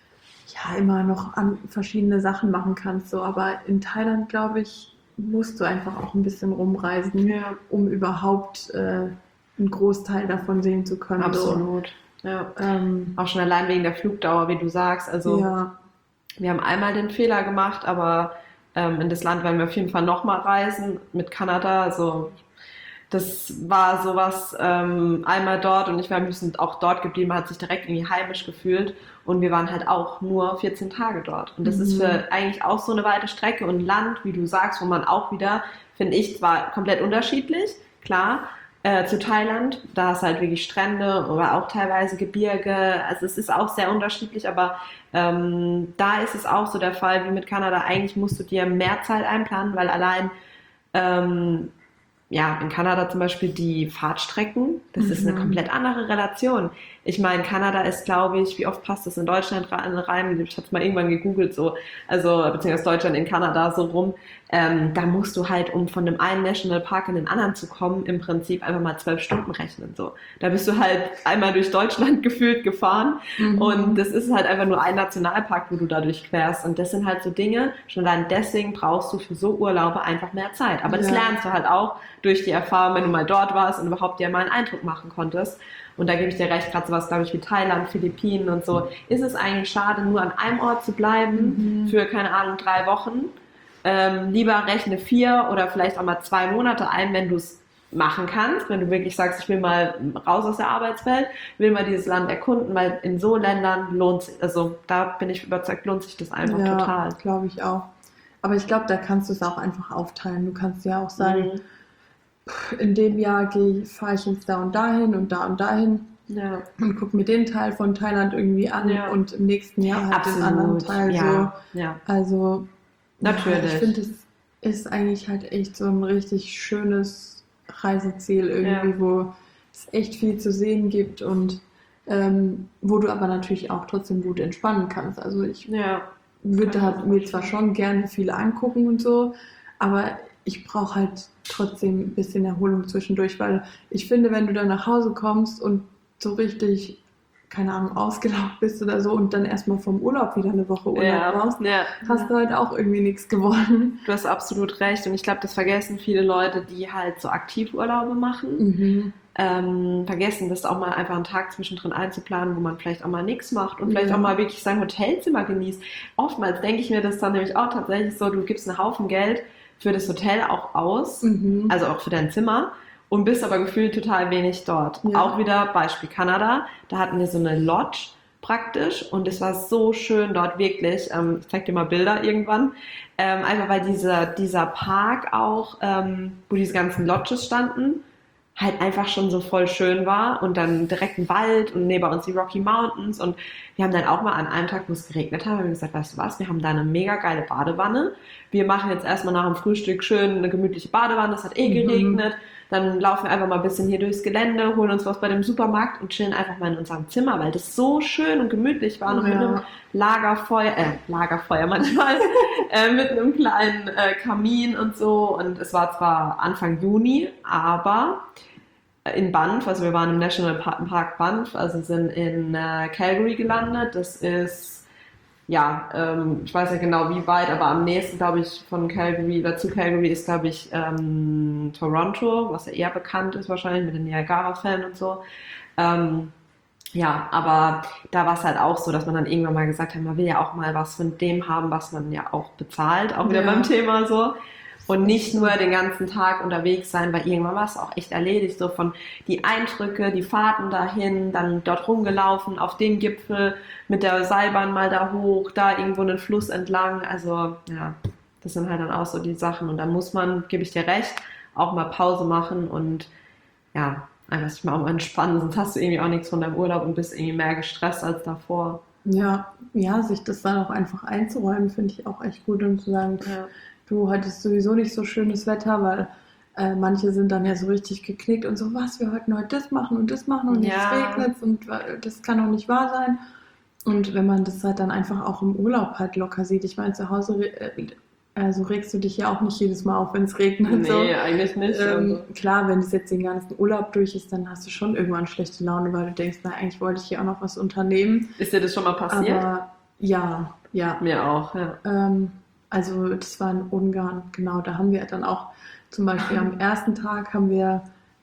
ja immer noch an verschiedene Sachen machen kannst. So, aber in Thailand, glaube ich, musst du einfach auch ein bisschen rumreisen, Ja. um überhaupt äh, einen Großteil davon sehen zu können. Absolut. Ja. So. Ähm, Auch schon allein wegen der Flugdauer, wie du sagst. Also ja, wir haben einmal den Fehler gemacht, aber ähm, in das Land werden wir auf jeden Fall nochmal reisen mit Kanada. Also das war sowas, ähm, einmal dort und ich war ein bisschen auch dort geblieben, man hat sich direkt irgendwie heimisch gefühlt und wir waren halt auch nur vierzehn Tage dort. Und das Mhm. ist für eigentlich auch so eine weite Strecke und ein Land, wie du sagst, wo man auch wieder, finde ich, zwar komplett unterschiedlich, klar, äh, zu Thailand, da ist halt wirklich Strände oder auch teilweise Gebirge, also es ist auch sehr unterschiedlich, aber ähm, da ist es auch so der Fall wie mit Kanada, eigentlich musst du dir mehr Zeit einplanen, weil allein ähm, ja, in Kanada zum Beispiel die Fahrtstrecken, das ist eine Mhm. komplett andere Relation. Ich meine, Kanada ist, glaube ich, wie oft passt das in Deutschland rein? Ich habe es mal irgendwann gegoogelt, so, also beziehungsweise Deutschland in Kanada so rum. Ähm, da musst du halt, um von dem einen Nationalpark in den anderen zu kommen, im Prinzip einfach mal zwölf Stunden rechnen. So, da bist du halt einmal durch Deutschland gefühlt gefahren Mhm. und das ist halt einfach nur ein Nationalpark, wo du da durchquerst. Und das sind halt so Dinge, schon allein deswegen brauchst du für so Urlaube einfach mehr Zeit. Aber das Ja. lernst du halt auch durch die Erfahrung, wenn du mal dort warst und überhaupt dir mal einen Eindruck machen konntest. Und da gebe ich dir recht, gerade sowas, glaube ich, wie Thailand, Philippinen und so, ist es eigentlich schade, nur an einem Ort zu bleiben Mhm. für, keine Ahnung, drei Wochen. Ähm, lieber rechne vier oder vielleicht auch mal zwei Monate ein, wenn du es machen kannst, wenn du wirklich sagst, ich will mal raus aus der Arbeitswelt, will mal dieses Land erkunden, weil in so Ländern lohnt sich, also da bin ich überzeugt, lohnt sich das einfach ja, total. glaube ich auch. Aber ich glaube, da kannst du es auch einfach aufteilen. Du kannst ja auch sagen, Mhm. in dem Jahr fahre ich jetzt da und dahin und da und dahin Ja. und gucke mir den Teil von Thailand irgendwie an Ja. und im nächsten Jahr halt den anderen Teil ja. ja. so. Also Natürlich. Ja, ich finde, es ist eigentlich halt echt so ein richtig schönes Reiseziel irgendwie, Ja. wo es echt viel zu sehen gibt und ähm, wo du aber natürlich auch trotzdem gut entspannen kannst. Also ich Ja. würde Kann ich halt mir mir zwar schon gerne viel angucken und so, aber ich brauche halt trotzdem ein bisschen Erholung zwischendurch, weil ich finde, wenn du dann nach Hause kommst und so richtig, keine Ahnung, ausgelaugt bist oder so und dann erstmal vom Urlaub wieder eine Woche Urlaub Ja. brauchst, Ja. hast du halt auch irgendwie nichts gewonnen. Du hast absolut recht und ich glaube, das vergessen viele Leute, die halt so Aktivurlaube machen. Mhm. Ähm, vergessen, das auch mal einfach einen Tag zwischendrin einzuplanen, wo man vielleicht auch mal nichts macht und vielleicht Ja. auch mal wirklich sein Hotelzimmer genießt. Oftmals denke ich mir das dann nämlich auch tatsächlich so, du gibst einen Haufen Geld für das Hotel auch aus, Mhm. also auch für dein Zimmer und bist aber gefühlt total wenig dort. Ja. Auch wieder Beispiel Kanada, da hatten wir so eine Lodge, praktisch und es war so schön dort wirklich. Ähm, ich zeig dir mal Bilder irgendwann. Ähm, einfach weil dieser, dieser Park auch, ähm, wo diese ganzen Lodges standen, halt einfach schon so voll schön war und dann direkt ein Wald und neben uns die Rocky Mountains und wir haben dann auch mal an einem Tag, wo es geregnet hat, haben wir gesagt, weißt du was, wir haben da eine mega geile Badewanne. Wir machen jetzt erstmal nach dem Frühstück schön eine gemütliche Badewanne, es hat eh geregnet. Mhm. Dann laufen wir einfach mal ein bisschen hier durchs Gelände, holen uns was bei dem Supermarkt und chillen einfach mal in unserem Zimmer, weil das so schön und gemütlich war. Noch ja. mit einem Lagerfeuer, äh, Lagerfeuer manchmal, äh, mit einem kleinen äh, Kamin und so. Und es war zwar Anfang Juni, aber in Banff, also wir waren im National Park Banff, also sind in äh, Calgary gelandet. Das ist ja, ähm, ich weiß nicht genau wie weit, aber am nächsten, glaube ich, von Calgary oder zu Calgary ist, glaube ich, ähm, Toronto, was ja eher bekannt ist wahrscheinlich mit den Niagara-Fällen und so. Ähm, ja, aber da war es halt auch so, dass man dann irgendwann mal gesagt hat, man will ja auch mal was von dem haben, was man ja auch bezahlt, auch wieder ja. beim Thema so. Und nicht nur den ganzen Tag unterwegs sein, weil irgendwann war es auch echt erledigt, so von die Eindrücke, die Fahrten dahin, dann dort rumgelaufen, auf den Gipfel, mit der Seilbahn mal da hoch, da irgendwo einen Fluss entlang, also ja, das sind halt dann auch so die Sachen und dann muss man, gebe ich dir recht, auch mal Pause machen und ja, einfach sich mal auch mal entspannen, sonst hast du irgendwie auch nichts von deinem Urlaub und bist irgendwie mehr gestresst als davor. Ja, ja, sich das dann auch einfach einzuräumen, finde ich auch echt gut und zu sagen, ja. Du hattest sowieso nicht so schönes Wetter, weil äh, manche sind dann ja so richtig geknickt und so, was, wir wollten heute das machen und das machen und ja. jetzt regnet es und äh, das kann doch nicht wahr sein. Und wenn man das halt dann einfach auch im Urlaub halt locker sieht, ich meine, zu Hause äh, also regst du dich ja auch nicht jedes Mal auf, wenn es regnet. Nee, so. eigentlich nicht. Ähm, also. Klar, wenn das jetzt den ganzen Urlaub durch ist, dann hast du schon irgendwann schlechte Laune, weil du denkst, na, eigentlich wollte ich hier auch noch was unternehmen. Ist dir das schon mal passiert? Aber ja, ja. Mir auch, ja. Ähm, Also das war in Ungarn, genau, da haben wir dann auch zum Beispiel am ersten Tag haben wir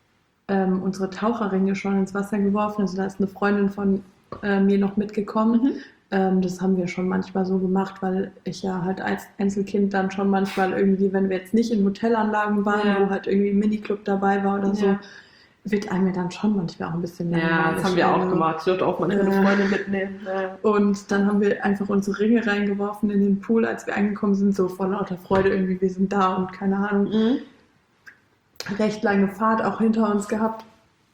ähm, unsere Taucherringe schon ins Wasser geworfen, also da ist eine Freundin von äh, mir noch mitgekommen, mhm. ähm, das haben wir schon manchmal so gemacht, weil ich ja halt als Einzelkind dann schon manchmal irgendwie, wenn wir jetzt nicht in Hotelanlagen waren, ja. wo halt irgendwie ein Miniclub dabei war oder ja. so, wird einem ja dann schon manchmal auch ein bisschen langweilig. Ja, das haben wir auch gemacht. Ich durfte auch manchmal eine Freundin mitnehmen. Ja. Und dann haben wir einfach unsere Ringe reingeworfen in den Pool, als wir angekommen sind, so vor lauter Freude irgendwie, wir sind da und keine Ahnung. Mhm. Recht lange Fahrt auch hinter uns gehabt.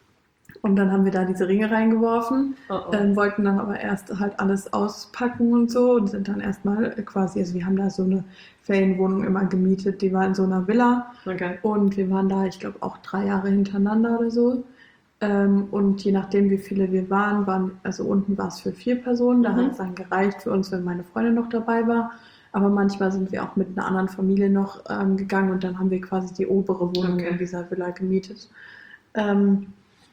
Und dann haben wir da diese Ringe reingeworfen, oh oh. Ähm, wollten dann aber erst halt alles auspacken und so und sind dann erstmal quasi, also wir haben da so eine Ferienwohnung immer gemietet, die war in so einer Villa okay. und wir waren da, ich glaube, auch drei Jahre hintereinander oder so. Ähm, und je nachdem, wie viele wir waren, waren, also unten war es für vier Personen, da mhm. hat es dann gereicht für uns, wenn meine Freundin noch dabei war. Aber manchmal sind wir auch mit einer anderen Familie noch ähm, gegangen und dann haben wir quasi die obere Wohnung okay. in dieser Villa gemietet. Ähm,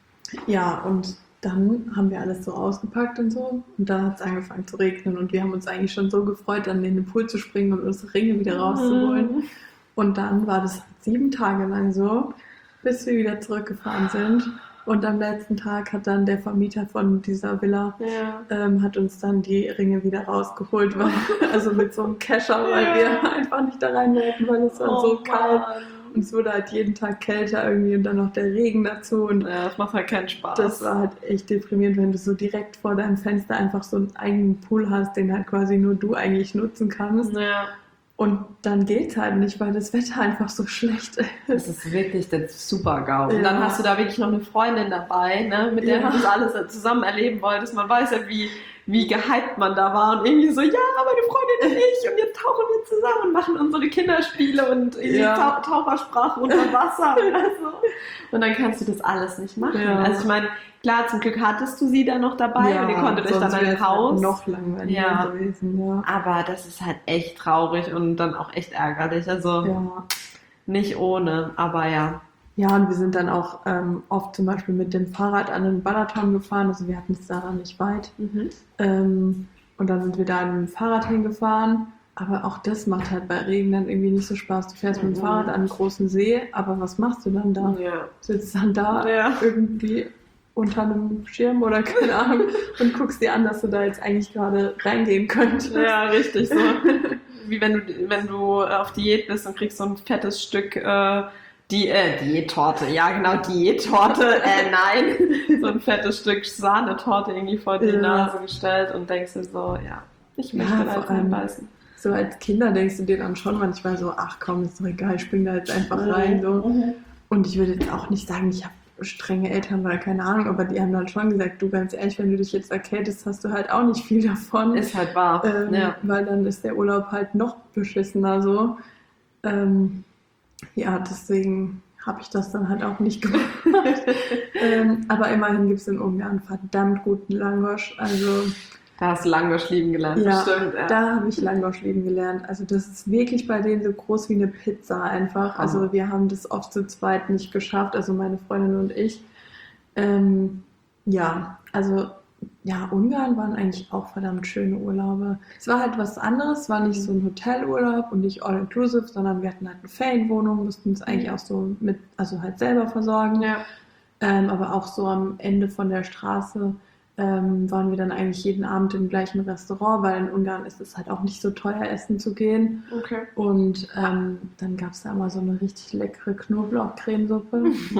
Ja, und dann haben wir alles so ausgepackt und so. Und dann hat es angefangen zu regnen. Und wir haben uns eigentlich schon so gefreut, dann in den Pool zu springen und unsere Ringe wieder rauszuholen. Und dann war das sieben Tage lang so, bis wir wieder zurückgefahren sind. Und am letzten Tag hat dann der Vermieter von dieser Villa, ja. ähm, hat uns dann die Ringe wieder rausgeholt. Weil, also mit so einem Kescher, weil ja. wir einfach nicht da rein wollten, weil es war oh, so kalt. Mann. Und es wurde halt jeden Tag kälter irgendwie und dann noch der Regen dazu. Und ja, das macht halt keinen Spaß. Das war halt echt deprimierend, wenn du so direkt vor deinem Fenster einfach so einen eigenen Pool hast, den halt quasi nur du eigentlich nutzen kannst. Ja. Und dann geht's halt nicht, weil das Wetter einfach so schlecht ist. Das ist wirklich der Super-GAU. Ja. Und dann hast du da wirklich noch eine Freundin dabei, ne, mit der ja. du das alles zusammen erleben wolltest. Man weiß ja, wie, wie gehypt man da war. Und irgendwie so, ja, meine Freundin und ich. Und jetzt tauchen wir zusammen und machen unsere Kinderspiele und ja. Tau- Tauchersprache unter Wasser. Also. Und dann kannst du das alles nicht machen. Ja. Also ich meine, klar, zum Glück hattest du sie dann noch dabei ja, und ihr konntet euch dann ein Haus. Halt noch langweiliger ja. gewesen, ja. Aber das ist halt echt traurig und dann auch echt ärgerlich. Also ja. nicht ohne, aber ja. Ja, und wir sind dann auch ähm, oft zum Beispiel mit dem Fahrrad an den Balaton gefahren. Also wir hatten es da nicht weit. Mhm. Ähm, und dann sind wir da mit dem Fahrrad hingefahren. Aber auch das macht halt bei Regen dann irgendwie nicht so Spaß. Du fährst mhm. mit dem Fahrrad an einen großen See, aber was machst du dann da? Ja. Sitzt dann da ja. irgendwie unter einem Schirm oder keine Ahnung und guckst dir an, dass du da jetzt eigentlich gerade reingehen könntest. Ja, richtig so. Wie wenn du, wenn du auf Diät bist und kriegst so ein fettes Stück äh, Die, äh, Diättorte, ja genau, Diättorte, äh, nein, so ein fettes Stück Sahnetorte irgendwie vor die Ja. Nase gestellt und denkst dir so, ja, ich möchte Ja, da vor jetzt allem- beißen. So als Kinder denkst du dir dann schon manchmal so, ach komm, ist doch egal, ich spring da jetzt einfach rein. So. Mhm. Und ich würde jetzt auch nicht sagen, ich habe strenge Eltern oder keine Ahnung, aber die haben dann schon gesagt, du ganz ehrlich, wenn du dich jetzt erkältest, hast du halt auch nicht viel davon. Ist halt wahr, ähm, ja. Weil dann ist der Urlaub halt noch beschissener so. Ähm, ja, deswegen habe ich das dann halt auch nicht gemacht. ähm, aber immerhin gibt es in Ungarn verdammt guten Langosch. Also Da hast du Langosch lieben gelernt, ja, bestimmt. Ja. da habe ich Langosch lieben gelernt. Also das ist wirklich bei denen so groß wie eine Pizza einfach. Also Hammer. wir haben das oft zu zweit nicht geschafft, also meine Freundin und ich. Ähm, ja, also ja, Ungarn waren eigentlich auch verdammt schöne Urlaube. Es war halt was anderes, es war nicht so ein Hotelurlaub und nicht all-inclusive, sondern wir hatten halt eine Ferienwohnung, mussten uns eigentlich auch so mit, also halt selber versorgen. Ja. Ähm, aber auch so am Ende von der Straße ähm, waren wir dann eigentlich jeden Abend im gleichen Restaurant, weil in Ungarn ist es halt auch nicht so teuer, essen zu gehen. Okay. Und ähm, dann gab es da immer so eine richtig leckere Knoblauchcremesuppe.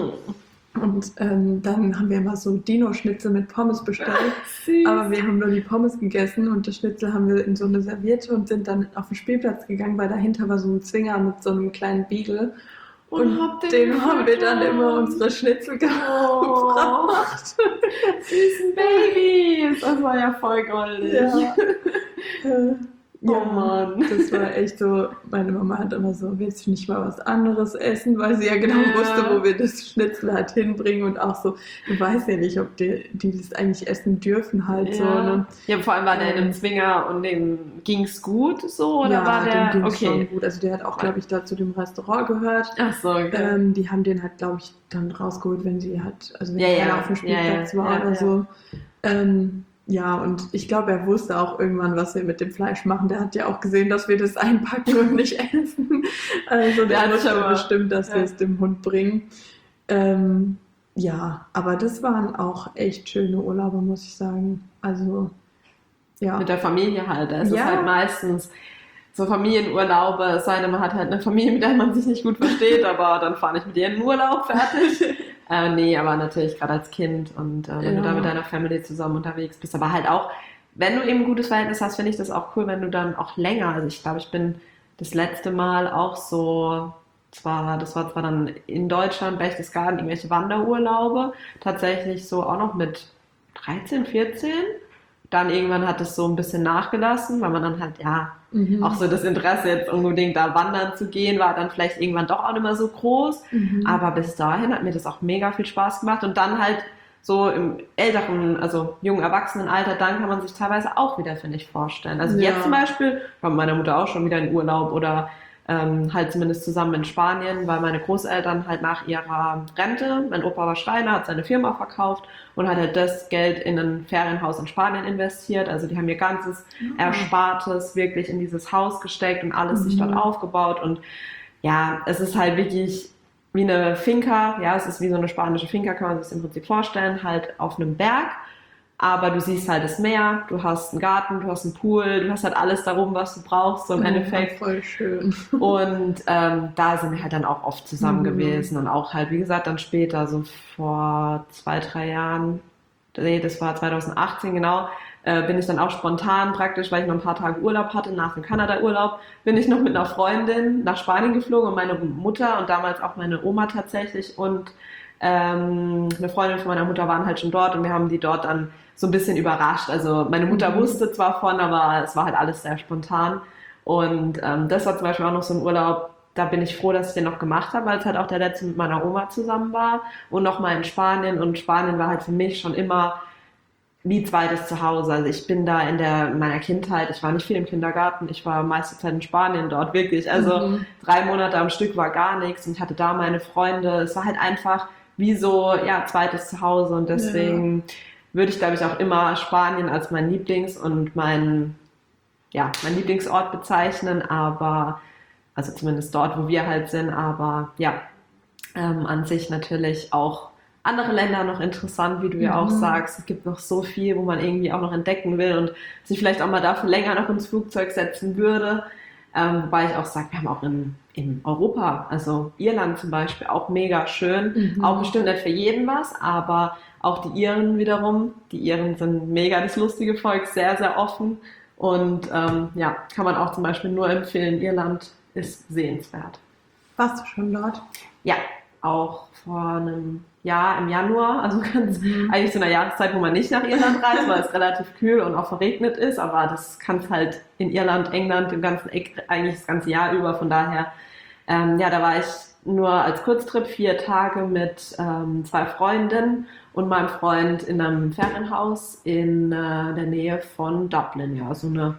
Und ähm, dann haben wir immer so Dino-Schnitzel mit Pommes bestellt. Süß. Aber wir haben nur die Pommes gegessen und das Schnitzel haben wir in so eine Serviette und sind dann auf den Spielplatz gegangen, weil dahinter war so ein Zwinger mit so einem kleinen Beagle. Und, Und habt ihr dem den haben wir dann verkauft? immer unsere Schnitzel Oh, gebracht. süßen Babys. Das war ja voll goldig. Ja. Äh, Oh ja, Mann. das war echt so, meine Mama hat immer so, willst du nicht mal was anderes essen, weil sie ja genau Ja. wusste, wo wir das Schnitzel halt hinbringen und auch so, du weißt ja nicht, ob die, die das eigentlich essen dürfen halt so. Ja. Ne? Ja, vor allem war der in einem Ähm. Zwinger und dem ging's gut so oder Ja, war der dem ging's okay? schon gut. Also der hat auch, glaube ich, da zu dem Restaurant gehört. Ach so, okay. Ähm, die haben den halt, glaube ich, dann rausgeholt, wenn sie halt, also wenn Ja, keiner ja. auf dem Spielplatz Ja, ja. war Ja, oder ja. so. Ähm, ja, und ich glaube, er wusste auch irgendwann, was wir mit dem Fleisch machen. Der hat ja auch gesehen, dass wir das einpacken und nicht essen. Also der Ja, das wusste aber- bestimmt, dass wir ja. es dem Hund bringen. Ähm, ja, aber das waren auch echt schöne Urlaube, muss ich sagen. Also, ja. Mit der Familie halt. Da ist Ja. es halt meistens so Familienurlaube, es sei denn, man hat halt eine Familie, mit der man sich nicht gut versteht, aber dann fahre ich mit ihr in den Urlaub, fertig. äh, nee, aber natürlich gerade als Kind und äh, wenn Ja. du da mit deiner Family zusammen unterwegs bist, aber halt auch, wenn du eben ein gutes Verhältnis hast, finde ich das auch cool, wenn du dann auch länger, also ich glaube, ich bin das letzte Mal auch so, zwar, das war zwar dann in Deutschland, Berchtesgaden, irgendwelche Wanderurlaube, tatsächlich so auch noch mit dreizehn, vierzehn. Dann irgendwann hat es so ein bisschen nachgelassen, weil man dann halt, ja, Mhm. auch so das Interesse jetzt unbedingt da wandern zu gehen, war dann vielleicht irgendwann doch auch nicht mehr so groß. Mhm. Aber bis dahin hat mir das auch mega viel Spaß gemacht. Und dann halt so im älteren, also jungen Erwachsenenalter, dann kann man sich teilweise auch wieder, finde ich, vorstellen. Also Ja. jetzt zum Beispiel, war mit meiner Mutter auch schon wieder in Urlaub oder ähm, halt zumindest zusammen in Spanien, weil meine Großeltern halt nach ihrer Rente, mein Opa war Schreiner, hat seine Firma verkauft und hat halt das Geld in ein Ferienhaus in Spanien investiert. Also die haben ihr ganzes Erspartes wirklich in dieses Haus gesteckt und alles sich dort Mhm. aufgebaut. Und ja, es ist halt wirklich wie eine Finca, ja, es ist wie so eine spanische Finca, kann man sich das im Prinzip vorstellen, halt auf einem Berg. Aber du siehst halt das Meer, du hast einen Garten, du hast einen Pool, du hast halt alles darum, was du brauchst, so im Ja, Endeffekt. voll schön. Und ähm, da sind wir halt dann auch oft zusammen Mhm. gewesen und auch halt, wie gesagt, dann später, so vor zwei, drei Jahren, nee, das war zwanzig achtzehn genau, äh, bin ich dann auch spontan praktisch, weil ich noch ein paar Tage Urlaub hatte, nach dem Kanada-Urlaub, bin ich noch mit einer Freundin nach Spanien geflogen und meine Mutter und damals auch meine Oma tatsächlich und ähm, eine Freundin von meiner Mutter waren halt schon dort und wir haben die dort dann so ein bisschen überrascht. Also meine Mutter Mhm. wusste zwar von, aber es war halt alles sehr spontan. Und ähm, das war zum Beispiel auch noch so ein Urlaub, da bin ich froh, dass ich den noch gemacht habe, weil es halt auch der letzte mit meiner Oma zusammen war und nochmal in Spanien. Und Spanien war halt für mich schon immer wie zweites Zuhause. Also ich bin da in der in meiner Kindheit, ich war nicht viel im Kindergarten, ich war meiste Zeit in Spanien dort, wirklich. Also Mhm. drei Monate am Stück war gar nichts und ich hatte da meine Freunde. Es war halt einfach wie so, ja, zweites Zuhause und deswegen würde ich, glaube ich, auch immer Spanien als mein Lieblings- und mein, ja, mein Lieblingsort bezeichnen, aber, also zumindest dort, wo wir halt sind, aber ja, ähm, an sich natürlich auch andere Länder noch interessant, wie du ja auch Mhm. sagst. Es gibt noch so viel, wo man irgendwie auch noch entdecken will und sich vielleicht auch mal dafür länger noch ins Flugzeug setzen würde. Ähm, wobei ich auch sage, wir haben auch in in Europa, also Irland zum Beispiel, auch mega schön. Mhm. Auch bestimmt nicht für jeden was, aber auch die Iren wiederum. Die Iren sind mega das lustige Volk, sehr, sehr offen. Und ähm, ja, kann man auch zum Beispiel nur empfehlen, Irland ist sehenswert. Warst du schon dort? Ja, auch vor einem Jahr im Januar, also ganz mhm. eigentlich zu einer Jahreszeit, wo man nicht nach Irland reist, weil es relativ kühl und auch verregnet ist, aber das kann es halt in Irland, England, im ganzen Eck, eigentlich das ganze Jahr über, von daher, ähm, ja, da war ich nur als Kurztrip vier Tage mit ähm, zwei Freundinnen und meinem Freund in einem Ferienhaus in äh, der Nähe von Dublin, ja, so eine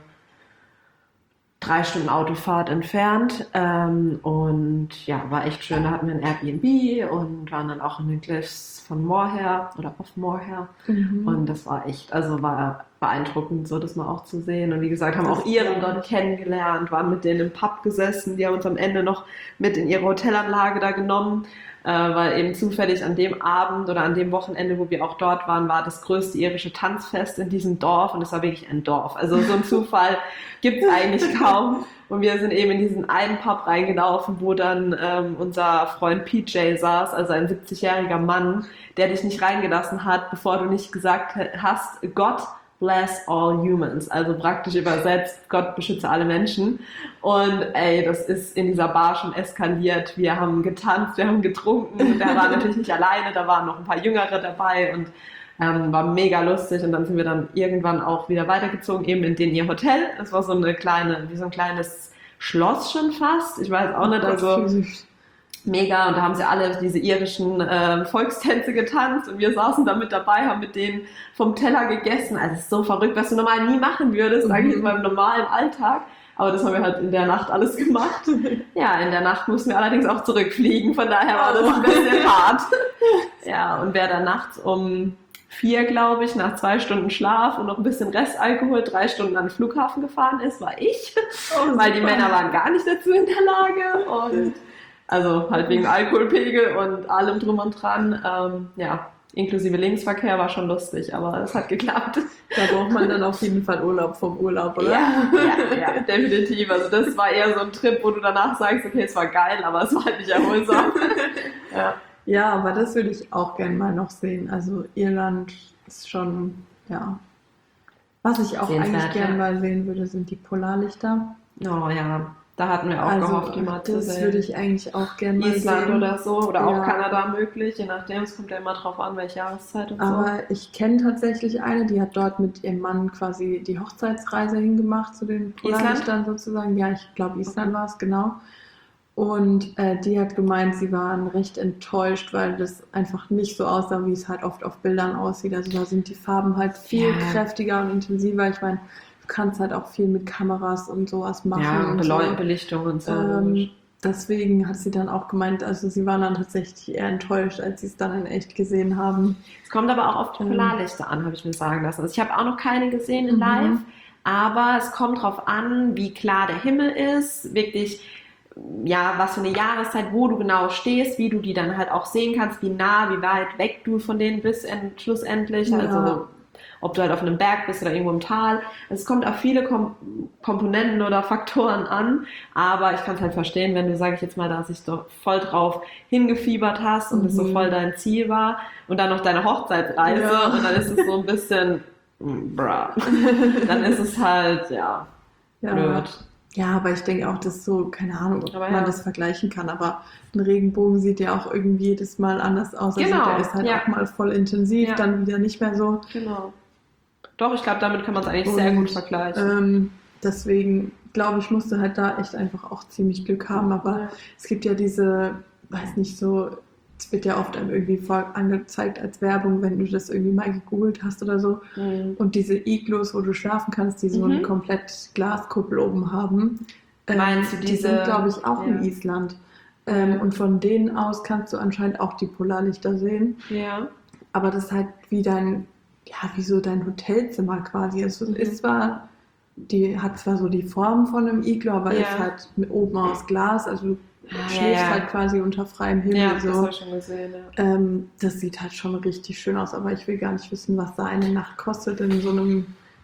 drei Stunden Autofahrt entfernt ähm, und ja, war echt schön. Da hatten wir ein Airbnb und waren dann auch in den Cliffs von Moher oder auf Moher mhm. und das war echt, also war beeindruckend, so das mal auch zu sehen. Und wie gesagt, haben das auch Iren dort kennengelernt, waren mit denen im Pub gesessen, die haben uns am Ende noch mit in ihre Hotelanlage da genommen, äh, weil eben zufällig an dem Abend oder an dem Wochenende, wo wir auch dort waren, war das größte irische Tanzfest in diesem Dorf und es war wirklich ein Dorf. Also so ein Zufall gibt es eigentlich kaum. Und wir sind eben in diesen einen Pub reingelaufen, wo dann ähm, unser Freund P J saß, also ein siebzigjähriger Mann, der dich nicht reingelassen hat, bevor du nicht gesagt hast, Gott bless all humans, also praktisch übersetzt, Gott beschütze alle Menschen. Und ey, das ist in dieser Bar schon eskaliert. Wir haben getanzt, wir haben getrunken. Der war natürlich nicht alleine, da waren noch ein paar Jüngere dabei und ähm, war mega lustig. Und dann sind wir dann irgendwann auch wieder weitergezogen, eben in den ihr Hotel. Es war so eine kleine, wie so ein kleines Schloss schon fast. Ich weiß auch nicht, also mega, und da haben sie alle diese irischen äh, Volkstänze getanzt und wir saßen da mit dabei, haben mit denen vom Teller gegessen. Also es ist so verrückt, was du normal nie machen würdest, mhm. eigentlich in meinem normalen Alltag. Aber das haben wir halt in der Nacht alles gemacht. Ja, in der Nacht mussten wir allerdings auch zurückfliegen, von daher war das ein bisschen hart. Ja, und wer dann nachts um vier, glaube ich, nach zwei Stunden Schlaf und noch ein bisschen Restalkohol drei Stunden an den Flughafen gefahren ist, war ich. Oh, weil die Männer waren gar nicht dazu in der Lage und also halt wegen Alkoholpegel und allem drum und dran. Ähm, ja, inklusive Linksverkehr war schon lustig, aber es hat geklappt. Da braucht man dann auf jeden Fall Urlaub vom Urlaub, oder? Ja, ja, ja, definitiv. Also das war eher so ein Trip, wo du danach sagst, okay, es war geil, aber es war halt nicht erholsam. Ja. Ja, aber das würde ich auch gerne mal noch sehen. Also Irland ist schon, ja. Was ich auch Sehenswert, eigentlich gerne ja. mal sehen würde, sind die Polarlichter. Oh ja. Da hatten wir auch also, gehofft, die mal zu sehen. Das würde ich eigentlich auch gerne mal Island sehen. oder so, oder ja. auch Kanada möglich, je nachdem, es kommt ja immer drauf an, welche Jahreszeit und Aber so. Aber ich kenne tatsächlich eine, die hat dort mit ihrem Mann quasi die Hochzeitsreise hingemacht zu den Polarlichtern sozusagen. Ja, ich glaube Island okay. war es, genau. Und äh, die hat gemeint, sie waren recht enttäuscht, weil das einfach nicht so aussah, wie es halt oft auf Bildern aussieht. Also da sind die Farben halt viel ja. kräftiger und intensiver. Ich meine, du kannst halt auch viel mit Kameras und sowas machen. Ja, und Beleu- so. Belichtung und so. Ähm, deswegen hat sie dann auch gemeint, also sie waren dann tatsächlich eher enttäuscht, als sie es dann in echt gesehen haben. Es kommt aber auch auf die Polarlichter an, habe ich mir sagen lassen. Also ich habe auch noch keine gesehen in live, mhm. aber es kommt drauf an, wie klar der Himmel ist, wirklich, ja, was für eine Jahreszeit, wo du genau stehst, wie du die dann halt auch sehen kannst, wie nah, wie weit weg du von denen bist end- schlussendlich, ja. also ob du halt auf einem Berg bist oder irgendwo im Tal. Es kommt auf viele Kom- Komponenten oder Faktoren an, aber ich kann es halt verstehen, wenn du, sage ich jetzt mal, da sich doch voll drauf hingefiebert hast und es mhm. so voll dein Ziel war und dann noch deine Hochzeitsreise ja. und dann ist es so ein bisschen, bra, dann ist es halt, ja, ja. blöd. Ja, aber ich denke auch, dass so, keine Ahnung, ob aber man ja. das vergleichen kann, aber ein Regenbogen sieht ja auch irgendwie jedes Mal anders aus. Also genau. der ist halt ja. auch mal voll intensiv, ja. dann wieder nicht mehr so. Genau. Doch, ich glaube, damit kann man es eigentlich Und, sehr gut vergleichen. Ähm, deswegen, glaube ich, musste halt da echt einfach auch ziemlich Glück haben, aber ja. es gibt ja diese, weiß nicht, so, es wird ja oft einem irgendwie angezeigt als Werbung, wenn du das irgendwie mal gegoogelt hast oder so. Mhm. Und diese Igloos, wo du schlafen kannst, die so mhm. eine komplett Glaskuppel oben haben, ähm, Meinst du diese? Die sind, glaube ich, auch ja. in Island. Ähm, ja. Und von denen aus kannst du anscheinend auch die Polarlichter sehen. Ja. Aber das ist halt wie dein, ja, wie so dein Hotelzimmer quasi. Es mhm. ist zwar, die hat zwar so die Form von einem Iglo, aber ja. ist halt mit oben aus Glas, also du Ah, schläfst ja, ja. halt quasi unter freiem Himmel. Ja, so. das habe ich schon gesehen, ja. Ähm, das sieht halt schon richtig schön aus, aber ich will gar nicht wissen, was da eine Nacht kostet in so einem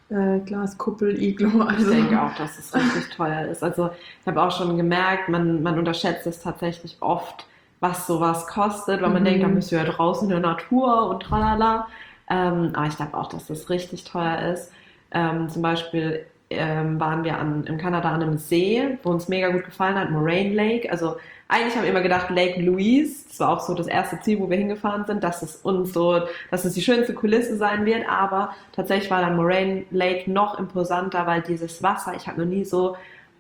äh, Glaskuppel-Iglo. Also. Ich denke auch, dass es richtig teuer ist. Also ich habe auch schon gemerkt, man, man unterschätzt es tatsächlich oft, was sowas kostet, weil man Mhm. denkt, da bist du ja draußen in der Natur und tralala. Ähm, aber ich glaube auch, dass das richtig teuer ist. Ähm, zum Beispiel ähm, waren wir an, in Kanada an einem See, wo uns mega gut gefallen hat, Moraine Lake. Also eigentlich haben wir immer gedacht, Lake Louise, das war auch so das erste Ziel, wo wir hingefahren sind, dass es uns so, dass es die schönste Kulisse sein wird, aber tatsächlich war dann Moraine Lake noch imposanter, weil dieses Wasser, ich habe noch nie so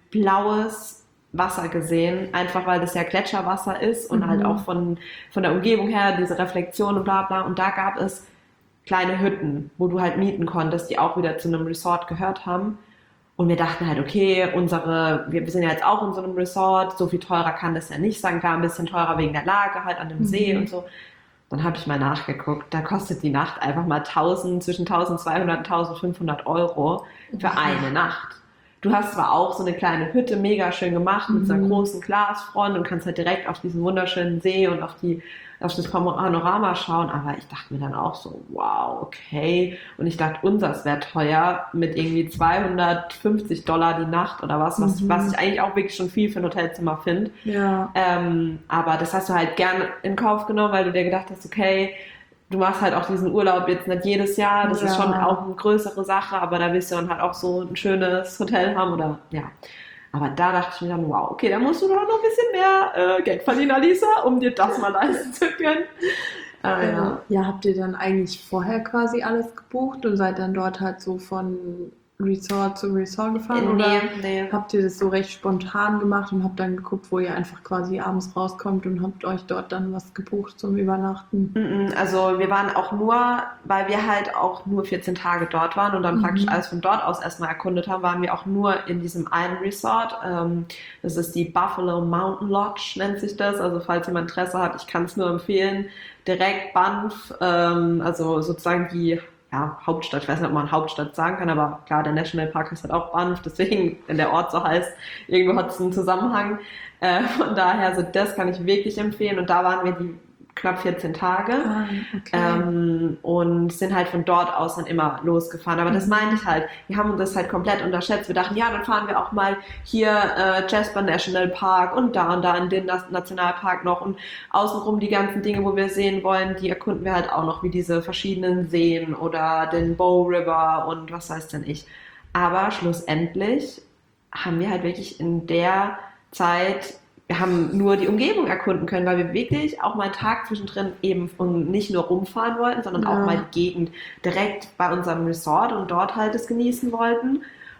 blaues Wasser gesehen, einfach weil das ja Gletscherwasser ist und Mhm. halt auch von, von der Umgebung her, diese Reflexion und bla bla. Und da gab es kleine Hütten, wo du halt mieten konntest, die auch wieder zu einem Resort gehört haben. Und wir dachten halt, okay, unsere, wir sind ja jetzt auch in so einem Resort, so viel teurer kann das ja nicht sein, klar, ein bisschen teurer wegen der Lage halt an dem Mhm. See und so. Dann habe ich mal nachgeguckt, da kostet die Nacht einfach mal tausend, zwischen tausendzweihundert und tausendfünfhundert Euro für eine Nacht. Du hast zwar auch so eine kleine Hütte, mega schön gemacht, mit so einer Mhm. großen Glasfront und kannst halt direkt auf diesen wunderschönen See und auf die, auf das Panorama schauen, aber ich dachte mir dann auch so, wow, okay. Und ich dachte, unseres wäre teuer mit irgendwie zweihundertfünfzig Dollar die Nacht oder was, was, Mhm. was ich eigentlich auch wirklich schon viel für ein Hotelzimmer finde. Ja. Ähm, aber das hast du halt gern in Kauf genommen, weil du dir gedacht hast, okay, du machst halt auch diesen Urlaub jetzt nicht jedes Jahr, das Ja. ist schon auch eine größere Sache, aber da willst du dann halt auch so ein schönes Hotel haben oder ja. Aber da dachte ich mir dann, wow, okay, da musst du doch noch ein bisschen mehr äh, Geld verdienen, Alisa, um dir das mal leisten zu können. Äh, Äh, ja. ja, habt ihr dann eigentlich vorher quasi alles gebucht und seid dann dort halt so von Resort zu Resort gefahren? Oder Nee, nee. habt ihr das so recht spontan gemacht und habt dann geguckt, wo ihr einfach quasi abends rauskommt und habt euch dort dann was gebucht zum Übernachten? Mm-mm, Also wir waren auch nur, weil wir halt auch nur vierzehn Tage dort waren und dann Mhm. praktisch alles von dort aus erstmal erkundet haben, waren wir auch nur in diesem einen Resort. Ähm, Das ist die Buffalo Mountain Lodge, nennt sich das. Also falls jemand Interesse hat, ich kann es nur empfehlen. Direkt Banff, ähm, also sozusagen die ja, Hauptstadt. Ich weiß nicht, ob man Hauptstadt sagen kann, aber klar, der Nationalpark ist halt auch Banff, deswegen, wenn der Ort so heißt, irgendwo hat es einen Zusammenhang. Äh, von daher, so das kann ich wirklich empfehlen. Und da waren wir die knapp vierzehn Tage. Ah, okay. Ähm, und sind halt von dort aus dann immer losgefahren. Aber das Mhm. meinte ich halt, wir haben das halt komplett unterschätzt. Wir dachten, ja, dann fahren wir auch mal hier äh, Jasper National Park und da und da in den Nas- Nationalpark noch und außenrum die ganzen Dinge, wo wir sehen wollen, die erkunden wir halt auch noch, wie diese verschiedenen Seen oder den Bow River und was weiß denn ich. Aber schlussendlich haben wir halt wirklich in der Zeit, wir haben nur die Umgebung erkunden können, weil wir wirklich auch mal einen Tag zwischendrin eben und nicht nur rumfahren wollten, sondern Ja. auch mal die Gegend direkt bei unserem Resort und dort halt es genießen wollten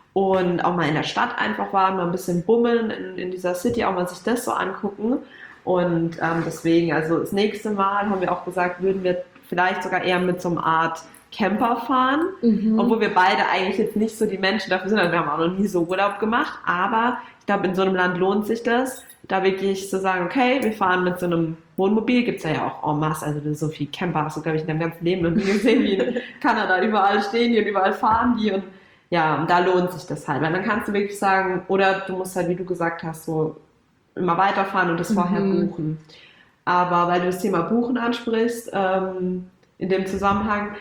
und auch mal in der Stadt einfach waren, mal ein bisschen bummeln in, in dieser City, auch mal sich das so angucken und ähm, deswegen, also das nächste Mal haben wir auch gesagt, würden wir vielleicht sogar eher mit so einer Art Camper fahren, Mhm. obwohl wir beide eigentlich jetzt nicht so die Menschen dafür sind, also wir haben auch noch nie so Urlaub gemacht, aber ich glaube, in so einem Land lohnt sich das, da wirklich zu sagen, okay, wir fahren mit so einem Wohnmobil, gibt's ja, ja auch en masse, also so viel Camper hast du, glaube ich, in deinem ganzen Leben noch nie gesehen, wie in Kanada, überall stehen die und überall fahren die und ja, und da lohnt sich das halt, weil dann kannst du wirklich sagen, oder du musst halt, wie du gesagt hast, so immer weiterfahren und das vorher Mhm. buchen. Aber weil du das Thema Buchen ansprichst, ähm, in dem Zusammenhang,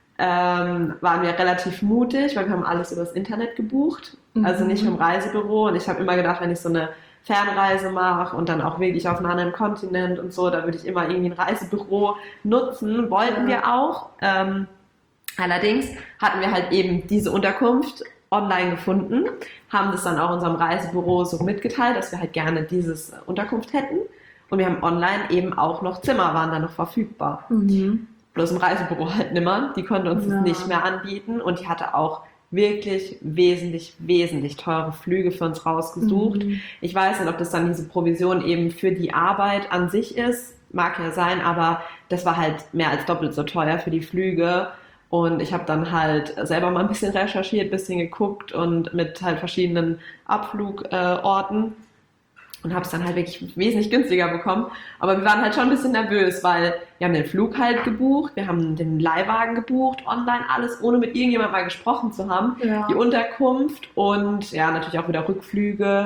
ähm, waren wir relativ mutig, weil wir haben alles über das Internet gebucht, also nicht Mhm. vom Reisebüro. Und ich habe immer gedacht, wenn ich so eine Fernreise mache und dann auch wirklich auf einem anderen Kontinent und so, da würde ich immer irgendwie ein Reisebüro nutzen. Wollten Ja. wir auch. Ähm, allerdings hatten wir halt eben diese Unterkunft online gefunden, haben das dann auch unserem Reisebüro so mitgeteilt, dass wir halt gerne dieses Unterkunft hätten. Und wir haben online eben auch noch Zimmer, waren dann noch verfügbar. Mhm. Bloß im Reisebüro halt nimmer. Die konnte uns Ja. das nicht mehr anbieten und die hatte auch wirklich wesentlich, wesentlich teure Flüge für uns rausgesucht. Mhm. Ich weiß nicht, ob das dann diese Provision eben für die Arbeit an sich ist. Mag ja sein, aber das war halt mehr als doppelt so teuer für die Flüge. Und ich habe dann halt selber mal ein bisschen recherchiert, ein bisschen geguckt und mit halt verschiedenen Abflugorten. Und habe es dann halt wirklich wesentlich günstiger bekommen. Aber wir waren halt schon ein bisschen nervös, weil wir haben den Flug halt gebucht, wir haben den Leihwagen gebucht, online alles, ohne mit irgendjemandem mal gesprochen zu haben. Ja. Die Unterkunft und ja, natürlich auch wieder Rückflüge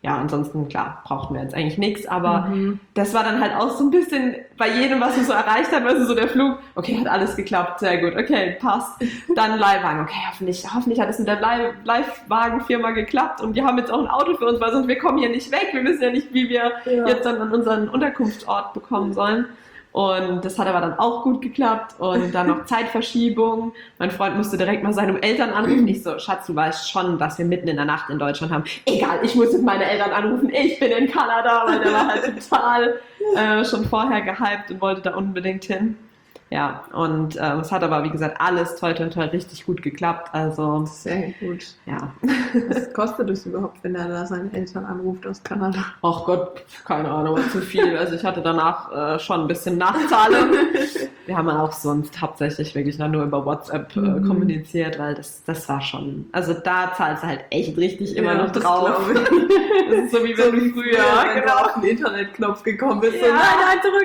ja, ansonsten, klar, brauchten wir jetzt eigentlich nichts, aber Mhm. das war dann halt auch so ein bisschen bei jedem, was wir so erreicht haben, weißt du, so der Flug, okay, hat alles geklappt, sehr gut, okay, passt. Dann Leihwagen, okay, hoffentlich, hoffentlich hat es mit der Leih- Leihwagenfirma geklappt und die haben jetzt auch ein Auto für uns, weil sonst wir kommen hier nicht weg, wir wissen ja nicht, wie wir Ja. jetzt dann an unseren Unterkunftsort bekommen sollen. Und das hat aber dann auch gut geklappt und dann noch Zeitverschiebung. Mein Freund musste direkt mal seine Eltern anrufen. Ich so, Schatz, du weißt schon, dass wir mitten in der Nacht in Deutschland haben. Egal, ich muss jetzt meine Eltern anrufen. Ich bin in Kanada, weil der war halt total äh, schon vorher gehypt und wollte da unbedingt hin. Ja, und äh, es hat aber, wie gesagt, alles toll, toll, toll richtig gut geklappt. Also, Sehr gut. ja. Was kostet es überhaupt, wenn er da seine Eltern anruft aus Kanada? Ach Gott, keine Ahnung, zu viel. Also ich hatte danach äh, schon ein bisschen Nachzahlung. Wir haben auch sonst hauptsächlich wirklich nur über WhatsApp äh, Mhm. kommuniziert, weil das, das war schon, also da zahlst du halt echt richtig immer Ja, noch das drauf. glaub ich. Das ist so wie wenn So du wie früher, früher, wenn genau. du auf den Internetknopf gekommen bist. So, Ja. nein, nein, zurück,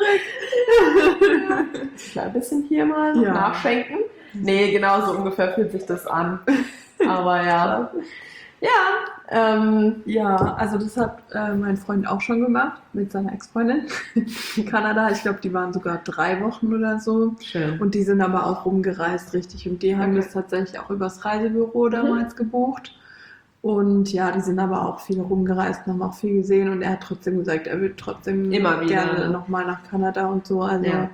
zurück, zurück. Klar, ein bisschen hier mal noch Ja. nachschenken. Nee, genau so ungefähr fühlt sich das an. Aber ja. Ja, ähm, Ja, also das hat äh, mein Freund auch schon gemacht mit seiner Ex-Freundin in Kanada. Ich glaube, die waren sogar drei Wochen oder so. schön. Und die sind aber auch rumgereist, richtig. Und die haben Okay. das tatsächlich auch übers Reisebüro damals gebucht. Und ja, die sind aber auch viel rumgereist und haben auch viel gesehen. Und er hat trotzdem gesagt, er würde trotzdem Immer wieder, gerne ne? nochmal nach Kanada und so. Also Ja.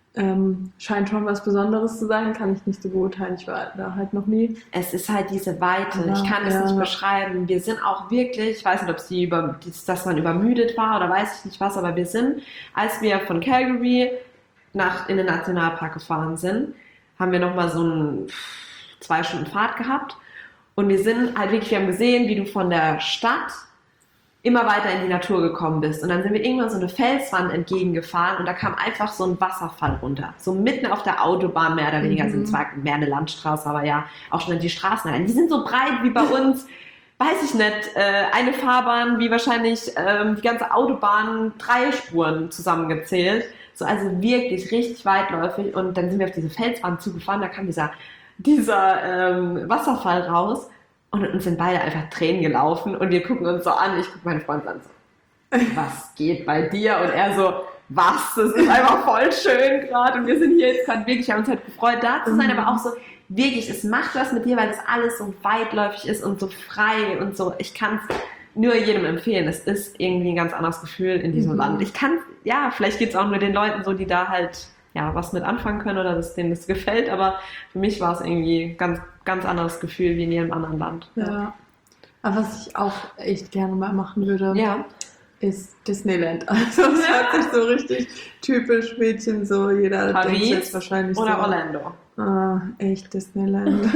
ähm, scheint schon was Besonderes zu sein, kann ich nicht so beurteilen. Ich war da halt noch nie. Es ist halt diese Weite. Ja, Ich kann es ja. nicht beschreiben. Wir sind auch wirklich, ich weiß nicht, ob sie über, dass man übermüdet war oder weiß ich nicht was, aber wir sind, als wir von Calgary nach, in den Nationalpark gefahren sind, haben wir nochmal so einen zwei Stunden Fahrt gehabt. Und wir sind halt wirklich, wir haben gesehen, wie du von der Stadt immer weiter in die Natur gekommen bist. Und dann sind wir irgendwann so eine Felswand entgegengefahren und da kam einfach so ein Wasserfall runter. So mitten auf der Autobahn mehr oder weniger. Mhm. Also zwar mehr eine Landstraße, aber ja, auch schon die Straßen rein. Die sind so breit wie bei uns, weiß ich nicht, äh, eine Fahrbahn wie wahrscheinlich ähm, die ganze Autobahn, drei Spuren zusammengezählt. So, also wirklich richtig weitläufig. Und dann sind wir auf diese Felswand zugefahren, da kam dieser, dieser ähm, Wasserfall raus. Und uns sind beide einfach Tränen gelaufen und wir gucken uns so an. Ich gucke meinen Freund an so, was geht bei dir? Und er so, was? Das ist einfach voll schön gerade und wir sind hier jetzt gerade wirklich, wir haben uns halt gefreut, da zu sein, Mhm. aber auch so, wirklich, es macht was mit dir, weil das alles so weitläufig ist und so frei und so. Ich kann es nur jedem empfehlen. Es ist irgendwie ein ganz anderes Gefühl in diesem Mhm. Land. Ich kann, ja, vielleicht geht es auch nur den Leuten so, die da halt ja, was mit anfangen können oder dass denen das gefällt, aber für mich war es irgendwie ein ganz, ganz anderes Gefühl wie in jedem anderen Land. Ja. Aber was ich auch echt gerne mal machen würde, Ja. ist Disneyland. Also es hört sich so richtig typisch Mädchen so, jeder Paris denkt jetzt wahrscheinlich Oder so. Orlando. Ah, echt Disneyland.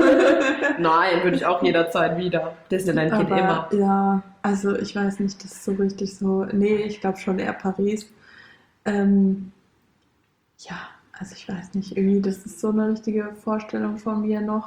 Nein, würde ich auch jederzeit wieder. Disneyland geht Aber immer. ja, also ich weiß nicht, das ist so richtig so. Nee, ich glaube schon eher Paris. Ähm, ja, also ich weiß nicht, irgendwie, das ist so eine richtige Vorstellung von mir noch.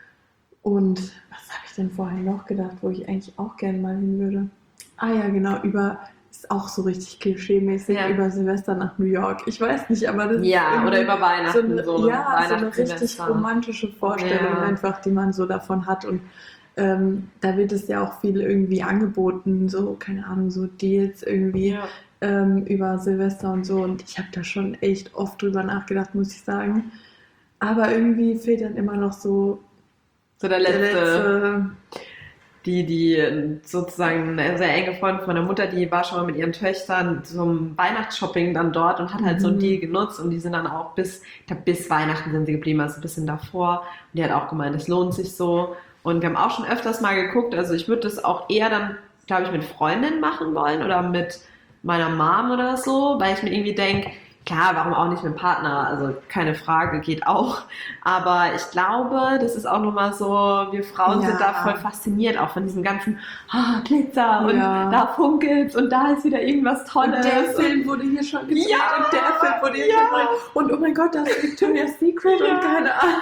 Und was habe ich denn vorher noch gedacht, wo ich eigentlich auch gerne mal hin würde? Ah ja, genau, über, ist auch so richtig klischee-mäßig, Ja. über Silvester nach New York. Ich weiß nicht, aber das ist Ja, irgendwie oder über Weihnachten. so eine, so eine ja, so eine richtig Weihnachtssilvester. romantische Vorstellung Ja. einfach, die man so davon hat. Und ähm, da wird es ja auch viel irgendwie angeboten, so, keine Ahnung, so Deals irgendwie Ja. ähm, über Silvester und so. Und ich habe da schon echt oft drüber nachgedacht, muss ich sagen. Aber irgendwie fehlt dann immer noch so So der der letzte, letzte. die, die sozusagen eine sehr enge Freundin von meiner Mutter, die war schon mal mit ihren Töchtern zum Weihnachtsshopping dann dort und hat halt so einen Mhm. Deal genutzt und die sind dann auch bis, ich glaub, bis Weihnachten sind sie geblieben, also ein bisschen davor. Und die hat auch gemeint, es lohnt sich so. Und wir haben auch schon öfters mal geguckt, also ich würde das auch eher dann, glaube ich, mit Freundinnen machen wollen oder mit meiner Mom oder so, weil ich mir irgendwie denke, klar, warum auch nicht mit dem Partner, also keine Frage, geht auch. Aber ich glaube, das ist auch nochmal so, wir Frauen Ja. sind da voll fasziniert auch von diesem ganzen ah, Glitzer und Ja. da funkelt's und da ist wieder irgendwas Tolles. Und der Film wurde hier schon gezeigt Ja, und der Film wurde hier ja. schon gezeigt. Und oh mein Gott, das ist Victoria's Secret Ja. und keine Ahnung.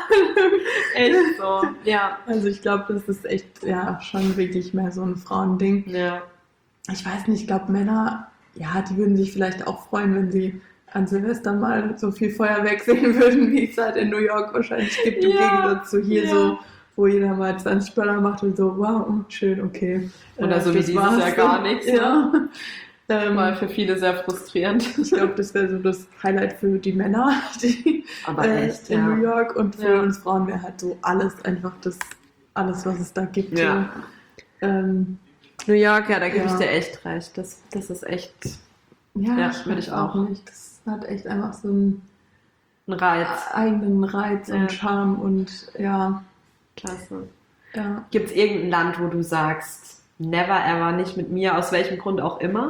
Echt so, ja. Also ich glaube, das ist echt, ja, schon wirklich mehr so ein Frauending. Ja. Ich weiß nicht, ich glaube, Männer, ja, die würden sich vielleicht auch freuen, wenn sie an Silvester mal so viel Feuerwerk sehen würden, wie es halt in New York wahrscheinlich gibt, im Ja, Gegensatz zu hier ja. so wo jeder mal zwanzig Böller macht und so, wow, schön, okay. Oder äh, so wie dieses Jahr gar nichts. Ja. Ne? Ähm, War für viele sehr frustrierend. Ich glaube, das wäre so das Highlight für die Männer die, Aber äh, echt, in ja. New York, und für Ja. uns Frauen wäre halt so alles einfach das, alles, was es da gibt. Ja. So. Ähm, New York, ja, da gebe Ja. ich dir echt recht. Das, das ist echt ja, Ja, ich würde weiß ich auch. nicht. Das hat echt einfach so einen ein Reiz. eigenen Reiz Ja. und Charme und ja, Klasse. ja. Gibt es irgendein Land, wo du sagst, never ever, nicht mit mir, aus welchem Grund auch immer?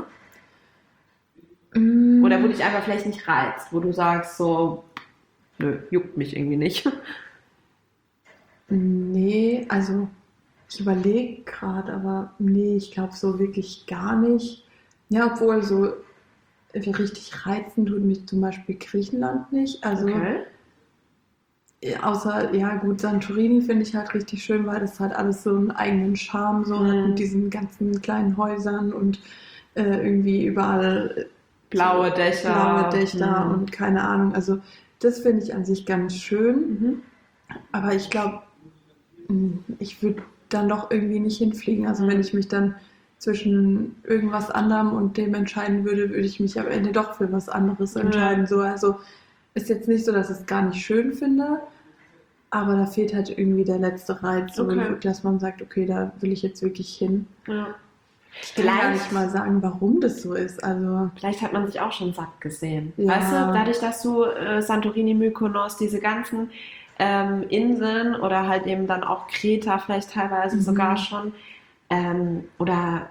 Mm, Oder wo dich einfach vielleicht nicht reizt, wo du sagst so, nö, juckt mich irgendwie nicht. Nee, also ich überlege gerade, aber nee, ich glaube so wirklich gar nicht. Ja, obwohl so richtig reizen tut mich zum Beispiel Griechenland nicht. Also äh, außer, ja gut, Santorini finde ich halt richtig schön, weil das halt alles so einen eigenen Charme so hat Mhm. mit diesen ganzen kleinen Häusern und äh, irgendwie überall Blaue so Dächer. blaue Dächer Mhm. und keine Ahnung. Also das finde ich an sich ganz schön. Mhm. Aber ich glaube, ich würde dann doch irgendwie nicht hinfliegen. Also Mhm. wenn ich mich dann zwischen irgendwas anderem und dem entscheiden würde, würde ich mich am Ende doch für was anderes Ja. entscheiden. So, also ist jetzt nicht so, dass ich es gar nicht schön finde, aber da fehlt halt irgendwie der letzte Reiz, so, Okay. dass man sagt, okay, da will ich jetzt wirklich hin. Ja. Ich kann gar nicht mal sagen, warum das so ist. Also Vielleicht hat man sich auch schon satt gesehen. Ja. Weißt du, dadurch, dass du äh, Santorini, Mykonos, diese ganzen ähm, Inseln oder halt eben dann auch Kreta vielleicht teilweise Mhm. sogar schon ähm, oder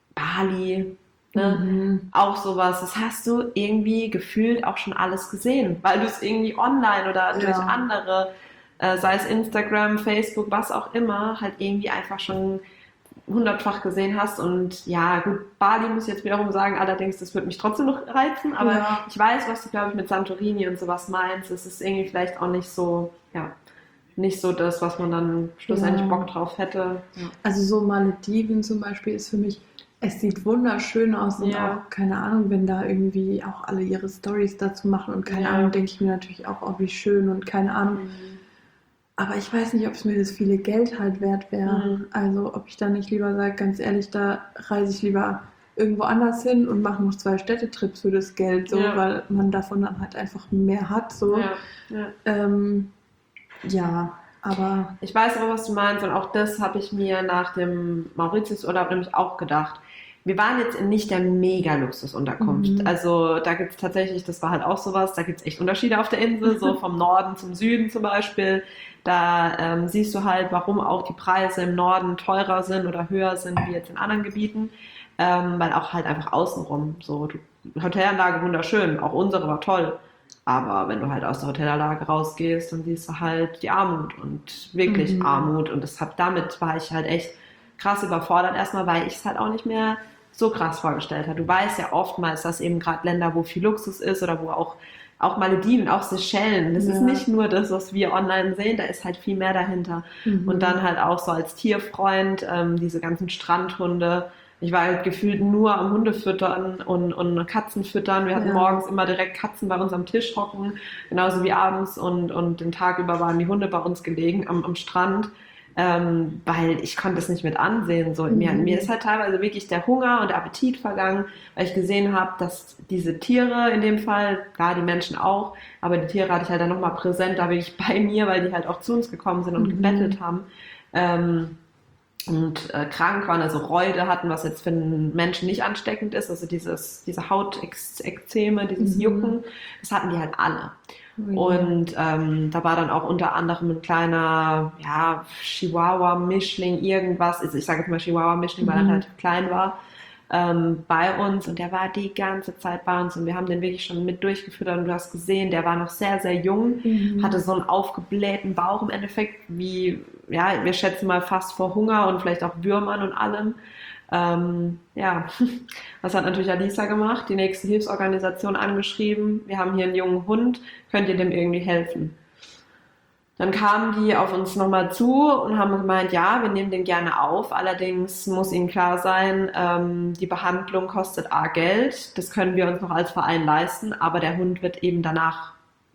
Bali, ne? mhm. Auch sowas. Das hast du irgendwie gefühlt auch schon alles gesehen, weil du es irgendwie online oder durch Ja. andere, äh, sei es Instagram, Facebook, was auch immer, halt irgendwie einfach schon hundertfach gesehen hast. Und ja, gut, Bali muss ich jetzt wiederum sagen, allerdings, das wird mich trotzdem noch reizen, aber Ja. ich weiß, was du, glaube ich, mit Santorini und sowas meinst. Es ist irgendwie vielleicht auch nicht so, ja, nicht so das, was man dann schlussendlich Ja. Bock drauf hätte. Ja. Also so Malediven zum Beispiel ist für mich, es sieht wunderschön aus und Ja. auch, keine Ahnung, wenn da irgendwie auch alle ihre Stories dazu machen und keine Ja. Ahnung, denke ich mir natürlich auch, oh, wie schön und keine Ahnung. Aber ich weiß nicht, ob es mir das viele Geld halt wert wäre. Mhm. Also ob ich dann nicht lieber sage, ganz ehrlich, da reise ich lieber irgendwo anders hin und mache noch zwei Städtetrips für das Geld, so, Ja. weil man davon dann halt einfach mehr hat. So. Ja, ja. Ähm, ja, aber Ich weiß aber, was du meinst, und auch das habe ich mir nach dem Mauritius-Urlaub nämlich auch gedacht. Wir waren jetzt in nicht der Mega-Luxus-Unterkunft. Mhm. Also da gibt es tatsächlich, das war halt auch sowas, da gibt es echt Unterschiede auf der Insel, so vom Norden zum Süden zum Beispiel. Da ähm, siehst du halt, warum auch die Preise im Norden teurer sind oder höher sind wie jetzt in anderen Gebieten. Ähm, weil auch halt einfach außenrum so, du, Hotelanlage wunderschön, auch unsere war toll. Aber wenn du halt aus der Hotelanlage rausgehst, dann siehst du halt die Armut und wirklich Mhm. Armut. Und das hab, damit war ich halt echt krass überfordert. Erstmal, weil ich es halt auch nicht mehr so krass vorgestellt habe. Du weißt ja oftmals, dass eben gerade Länder, wo viel Luxus ist oder wo auch, auch Malediven, auch Seychellen, das Ja. ist nicht nur das, was wir online sehen, da ist halt viel mehr dahinter. Mhm. Und dann halt auch so als Tierfreund, ähm, diese ganzen Strandhunde. Ich war halt gefühlt nur am Hunde füttern und, und Katzen füttern. Wir hatten Ja. morgens immer direkt Katzen bei uns am Tisch hocken, genauso wie abends, und, und den Tag über waren die Hunde bei uns gelegen am, am Strand, ähm, weil ich konnte es nicht mit ansehen. So. Mhm. Mir, mir ist halt teilweise wirklich der Hunger und der Appetit vergangen, weil ich gesehen habe, dass diese Tiere in dem Fall, klar, die Menschen auch, aber die Tiere hatte ich halt dann nochmal präsent, da wirklich bei mir, weil die halt auch zu uns gekommen sind und Mhm. gebettelt haben. Ähm, und äh, krank waren, also Reude hatten, was jetzt für einen Menschen nicht ansteckend ist, also dieses, diese Hautekzeme, dieses Mhm. Jucken, das hatten die halt alle. Mhm. Und ähm, da war dann auch unter anderem ein kleiner, ja, Chihuahua-Mischling, irgendwas, also ich sage jetzt mal Chihuahua-Mischling, weil er Mhm. relativ klein war, ähm, bei uns, und der war die ganze Zeit bei uns und wir haben den wirklich schon mit durchgefüttert und du hast gesehen, der war noch sehr, sehr jung, Mhm. hatte so einen aufgeblähten Bauch im Endeffekt, wie, ja, wir schätzen mal fast vor Hunger und vielleicht auch Würmern und allem. Ähm, ja, was hat natürlich Alisa gemacht? Die nächste Hilfsorganisation angeschrieben. Wir haben hier einen jungen Hund, könnt ihr dem irgendwie helfen? Dann kamen die auf uns nochmal zu und haben gemeint, ja, wir nehmen den gerne auf. Allerdings muss ihnen klar sein, ähm, die Behandlung kostet A Geld. Das können wir uns noch als Verein leisten, aber der Hund wird eben danach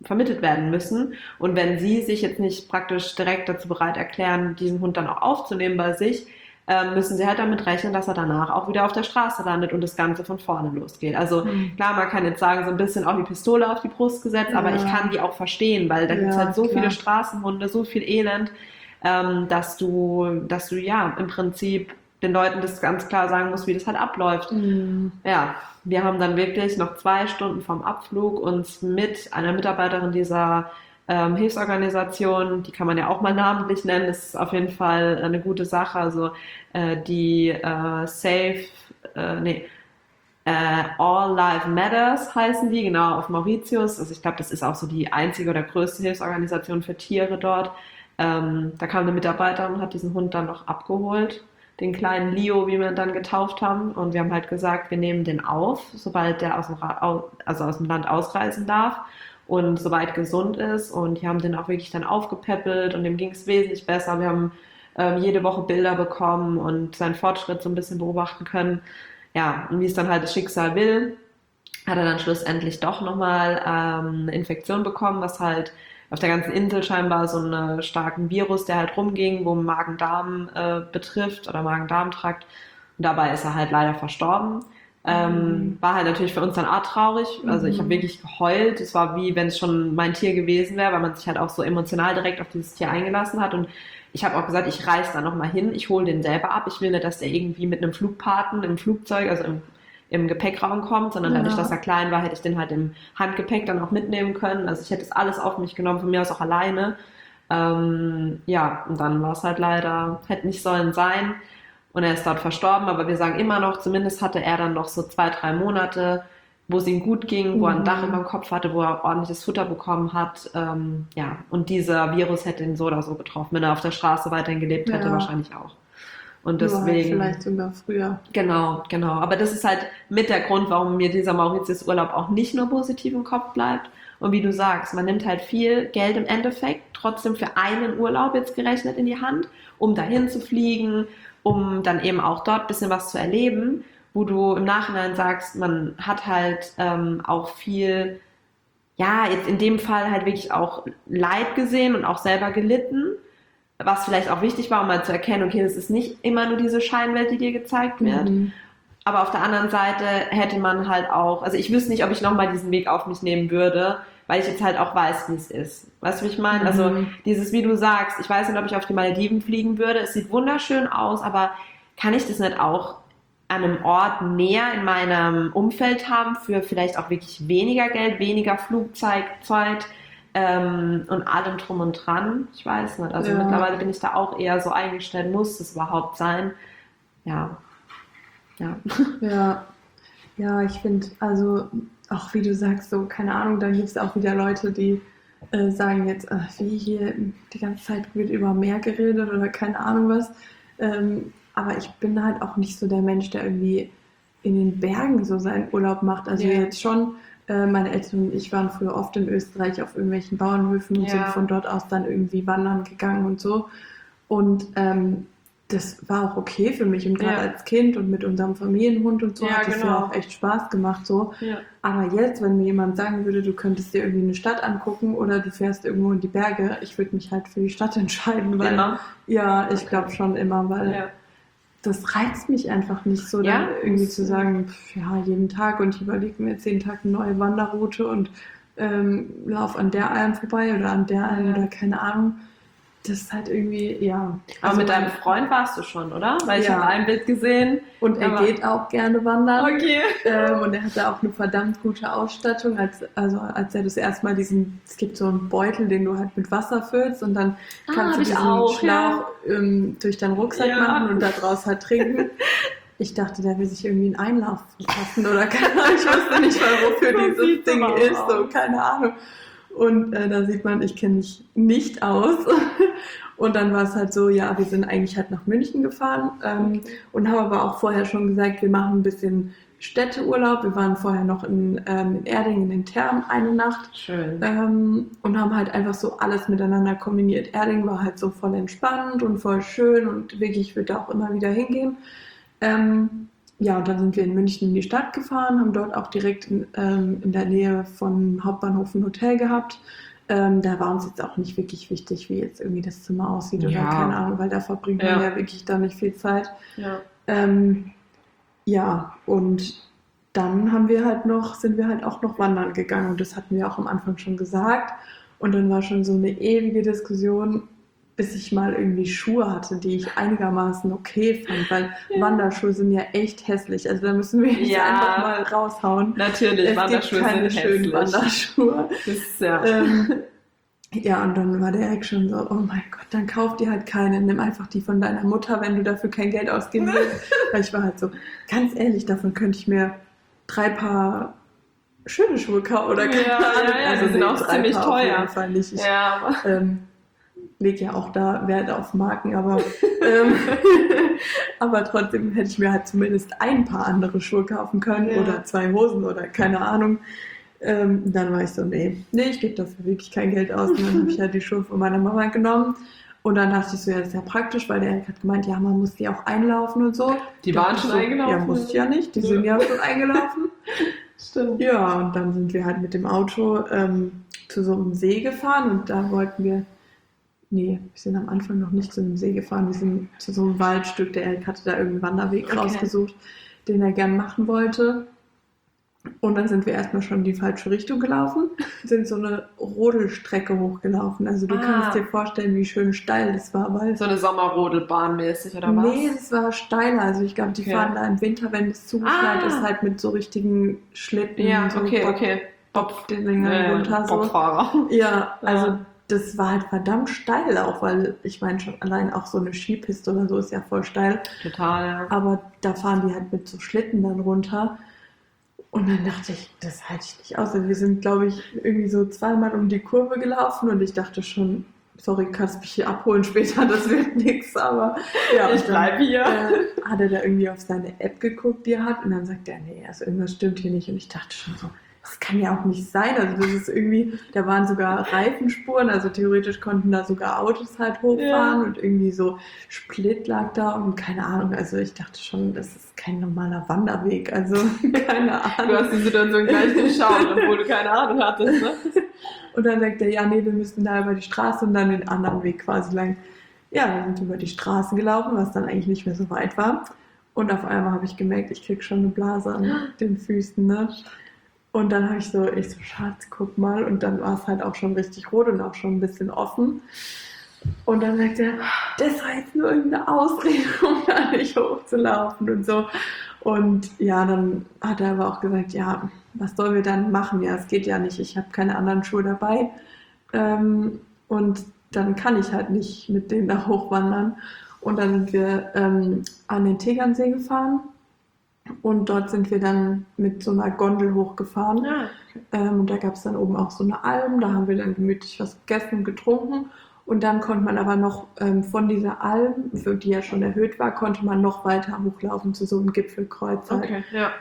vermittelt werden müssen. Und wenn sie sich jetzt nicht praktisch direkt dazu bereit erklären, diesen Hund dann auch aufzunehmen bei sich, äh, müssen sie halt damit rechnen, dass er danach auch wieder auf der Straße landet und das Ganze von vorne losgeht. Also mhm. klar, man kann jetzt sagen, so ein bisschen auch die Pistole auf die Brust gesetzt, ja. aber ich kann die auch verstehen, weil da ja, gibt es halt so klar. viele Straßenhunde, so viel Elend, ähm, dass du, dass du ja im Prinzip den Leuten das ganz klar sagen musst, wie das halt abläuft. Mhm. Ja, wir haben dann wirklich noch zwei Stunden vom Abflug uns mit einer Mitarbeiterin dieser ähm, Hilfsorganisation, die kann man ja auch mal namentlich nennen, das ist auf jeden Fall eine gute Sache, also äh, die äh, Safe, äh, nee, äh, All Life Matters heißen die, genau, auf Mauritius, also ich glaube, das ist auch so die einzige oder größte Hilfsorganisation für Tiere dort. Ähm, da kam eine Mitarbeiterin und hat diesen Hund dann noch abgeholt, den kleinen Leo, wie wir ihn dann getauft haben. Und wir haben halt gesagt, wir nehmen den auf, sobald der aus dem, Ra- also aus dem Land ausreisen darf und soweit gesund ist. Und die haben den auch wirklich dann aufgepäppelt und dem ging es wesentlich besser. Wir haben ähm, jede Woche Bilder bekommen und seinen Fortschritt so ein bisschen beobachten können. Ja, und wie es dann halt das Schicksal will, hat er dann schlussendlich doch nochmal ähm, eine Infektion bekommen, was halt auf der ganzen Insel scheinbar so einen starken Virus, der halt rumging, wo Magen-Darm äh, betrifft oder Magen-Darm-Trakt. Und dabei ist er halt leider verstorben. Ähm, mhm. War halt natürlich für uns dann auch traurig. Also ich habe wirklich geheult. Es war wie, wenn es schon mein Tier gewesen wäre, weil man sich halt auch so emotional direkt auf dieses Tier eingelassen hat. Und ich habe auch gesagt, ich reise da nochmal hin, ich hole den selber ab. Ich will nicht, dass der irgendwie mit einem Flugpaten im Flugzeug, also im im Gepäckraum kommt, sondern ja. dadurch, dass er klein war, hätte ich den halt im Handgepäck dann auch mitnehmen können. Also ich hätte es alles auf mich genommen, von mir aus auch alleine. Ähm, ja, und dann war es halt leider, hätte nicht sollen sein. Und er ist dort verstorben, aber wir sagen immer noch, zumindest hatte er dann noch so zwei, drei Monate, wo es ihm gut ging, wo er ein Dach über dem Kopf hatte, wo er ordentliches Futter bekommen hat. Ähm, ja, und dieser Virus hätte ihn so oder so getroffen. Wenn er auf der Straße weiterhin gelebt hätte, ja. wahrscheinlich auch. Und deswegen, halt vielleicht sogar früher. Genau, genau. Aber das ist halt mit der Grund, warum mir dieser Mauritius-Urlaub auch nicht nur positiv im Kopf bleibt. Und wie du sagst, man nimmt halt viel Geld im Endeffekt, trotzdem für einen Urlaub jetzt gerechnet in die Hand, um dahin zu fliegen, um dann eben auch dort ein bisschen was zu erleben, wo du im Nachhinein sagst, man hat halt ähm, auch viel, ja, jetzt in dem Fall halt wirklich auch Leid gesehen und auch selber gelitten. Was vielleicht auch wichtig war, um mal zu erkennen, okay, das ist nicht immer nur diese Scheinwelt, die dir gezeigt wird. Mhm. Aber auf der anderen Seite hätte man halt auch, also ich wüsste nicht, ob ich nochmal diesen Weg auf mich nehmen würde, weil ich jetzt halt auch weiß, wie es ist. Weißt du, wie ich meine? Mhm. Also dieses, wie du sagst, ich weiß nicht, ob ich auf die Malediven fliegen würde. Es sieht wunderschön aus, aber kann ich das nicht auch an einem Ort näher in meinem Umfeld haben für vielleicht auch wirklich weniger Geld, weniger Flugzeit, Ähm, und allem drum und dran. Ich weiß nicht. Also ja. mittlerweile bin ich da auch eher so eingestellt, muss es überhaupt sein. Ja. Ja. Ja, ja ich finde, also auch wie du sagst, so, keine Ahnung, dann gibt es auch wieder Leute, die äh, sagen jetzt, äh, wie hier die ganze Zeit wird über Meer geredet oder keine Ahnung was. Ähm, aber ich bin halt auch nicht so der Mensch, der irgendwie in den Bergen so seinen Urlaub macht. Also ja. jetzt schon. Meine Eltern und ich waren früher oft in Österreich auf irgendwelchen Bauernhöfen und ja. sind von dort aus dann irgendwie wandern gegangen und so. Und ähm, das war auch okay für mich. Und gerade ja. als Kind und mit unserem Familienhund und so ja, hat es genau. ja auch echt Spaß gemacht. So. Ja. Aber jetzt, wenn mir jemand sagen würde, du könntest dir irgendwie eine Stadt angucken oder du fährst irgendwo in die Berge, ich würde mich halt für die Stadt entscheiden. Weil, immer? Ja, ich glaube schon immer, weil... Ja. Das reizt mich einfach nicht so, ja? dann irgendwie zu sagen, pf, ja, jeden Tag und ich überlege mir jetzt jeden Tag eine neue Wanderroute und ähm, laufe an der Alm vorbei oder an der Alm ja. oder keine Ahnung. Das ist halt irgendwie, ja. Aber also mit deinem Freund warst du schon, oder? Weil ich ja. habe ein Bild gesehen. Und er aber... geht auch gerne wandern. Okay. Ähm, und er hatte auch eine verdammt gute Ausstattung. Als, also als er das erste Mal diesen, es gibt so einen Beutel, den du halt mit Wasser füllst und dann ah, kannst du diesen auch, Schlauch ja. ähm, durch deinen Rucksack ja. machen und da draus halt trinken. Ich dachte, der will sich irgendwie einen Einlauf verpassen oder keine Ahnung. Ich wusste nicht mal, wofür dieses Ding ist. So, keine Ahnung. Und äh, da sieht man, ich kenne mich nicht aus. Und dann war es halt so, ja, wir sind eigentlich halt nach München gefahren ähm, okay. und haben aber auch vorher schon gesagt, wir machen ein bisschen Städteurlaub. Wir waren vorher noch in, ähm, in Erding in den Thermen eine Nacht. Schön. Ähm, und haben halt einfach so alles miteinander kombiniert. Erding war halt so voll entspannt und voll schön und wirklich, ich würde da auch immer wieder hingehen. Ähm, ja, und dann sind wir in München in die Stadt gefahren, haben dort auch direkt in, ähm, in der Nähe vom Hauptbahnhof ein Hotel gehabt. Ähm, da war uns jetzt auch nicht wirklich wichtig, wie jetzt irgendwie das Zimmer aussieht Ja. oder keine Ahnung, weil da verbringt man Ja. ja wirklich da nicht viel Zeit. Ja. Ähm, ja, und dann haben wir halt noch, sind wir halt auch noch wandern gegangen und das hatten wir auch am Anfang schon gesagt. Und dann war schon so eine ewige Diskussion, bis ich mal irgendwie Schuhe hatte, die ich einigermaßen okay fand, weil Ja. Wanderschuhe sind ja echt hässlich. Also da müssen wir jetzt Ja. einfach mal raushauen. Natürlich, Es Wanderschuhe gibt keine sind schönen hässlich. Wanderschuhe. Das ist, ja. Ähm, ja, und dann war der Erik schon so, oh mein Gott, dann kauf dir halt keine, nimm einfach die von deiner Mutter, wenn du dafür kein Geld ausgeben willst. Weil ich war halt so, ganz ehrlich, davon könnte ich mir drei Paar schöne Schuhe kaufen oder keine Ja, Ahnung. ja, ja, also die sind nee, auch drei ziemlich Paar auf teuer. jeden Fall nicht. Ich ja, aber ähm, lege ja auch da Wert auf Marken, aber, ähm, aber trotzdem hätte ich mir halt zumindest ein paar andere Schuhe kaufen können Ja. oder zwei Hosen oder keine Ahnung. Ähm, dann war ich so, nee, nee, ich gebe dafür wirklich kein Geld aus. Und dann habe ich halt die Schuhe von meiner Mama genommen. Und dann dachte ich so, ja, das ist ja praktisch, weil der Erik hat gemeint, ja, man muss die auch einlaufen und so. die Da waren dachte schon ich so, eingelaufen. Ja, muss ich ja nicht, die Ja. sind ja schon eingelaufen. Stimmt. Ja, und dann sind wir halt mit dem Auto ähm, zu so einem See gefahren und da wollten wir, nee, wir sind am Anfang noch nicht zu einem See gefahren, wir sind zu so einem Waldstück, der Erik hatte da irgendeinen Wanderweg Okay. rausgesucht, den er gern machen wollte. Und dann sind wir erstmal schon in die falsche Richtung gelaufen, sind so eine Rodelstrecke hochgelaufen. Also du Ah. kannst dir vorstellen, wie schön steil das war, weil So eine Sommerrodelbahn mäßig, oder was? Nee, es war steiler. Also ich glaube, die Okay. fahren da im Winter, wenn es zugeschneit Ah. ist, halt mit so richtigen Schlitten, Ja, so okay, Bob- okay. Bob, Dingern äh, runter. So. Bobfahrer. Ja, also Ja. das war halt verdammt steil auch, weil ich meine schon allein auch so eine Skipiste oder so ist ja voll steil. Total, ja. Aber da fahren die halt mit so Schlitten dann runter. Und dann dachte ich, das halte ich nicht aus. Also wir sind, glaube ich, irgendwie so zweimal um die Kurve gelaufen und ich dachte schon, sorry, kannst mich hier abholen später, das wird nichts. Aber ja, Ich und dann, bleib hier. Äh, hat er da irgendwie auf seine App geguckt, die er hat, und dann sagt er, nee, also irgendwas stimmt hier nicht. Und ich dachte schon so, das kann ja auch nicht sein. Also das ist irgendwie, da waren sogar Reifenspuren, also theoretisch konnten da sogar Autos halt hochfahren Ja. und irgendwie so Split lag da und keine Ahnung. Also ich dachte schon, das ist kein normaler Wanderweg. Also keine Ahnung. Du hast die Situation gleich durchschaut, obwohl du keine Ahnung hattest, ne? Und dann sagt er, ja, nee, wir müssen da über die Straße und dann den anderen Weg quasi lang. Ja, dann sind wir über die Straße gelaufen, was dann eigentlich nicht mehr so weit war. Und auf einmal habe ich gemerkt, ich krieg schon eine Blase an den Füßen, ne? Und dann habe ich so, ich so, Schatz, guck mal. Und dann war es halt auch schon richtig rot und auch schon ein bisschen offen. Und dann sagt er, das war jetzt nur irgendeine Ausrede, um da nicht hochzulaufen und so. Und ja, dann hat er aber auch gesagt, ja, was sollen wir dann machen? Ja, es geht ja nicht, ich habe keine anderen Schuhe dabei. Ähm, und dann kann ich halt nicht mit denen da hochwandern. Und dann sind wir ähm, an den Tegernsee gefahren. Und dort sind wir dann mit so einer Gondel hochgefahren. Ja. Ähm, und da gab es dann oben auch so eine Alm. Da haben wir dann gemütlich was gegessen und getrunken. Und dann konnte man aber noch ähm, von dieser Alm, für die ja schon erhöht war, konnte man noch weiter hochlaufen zu so einem Gipfelkreuz. Halt. Okay, ja.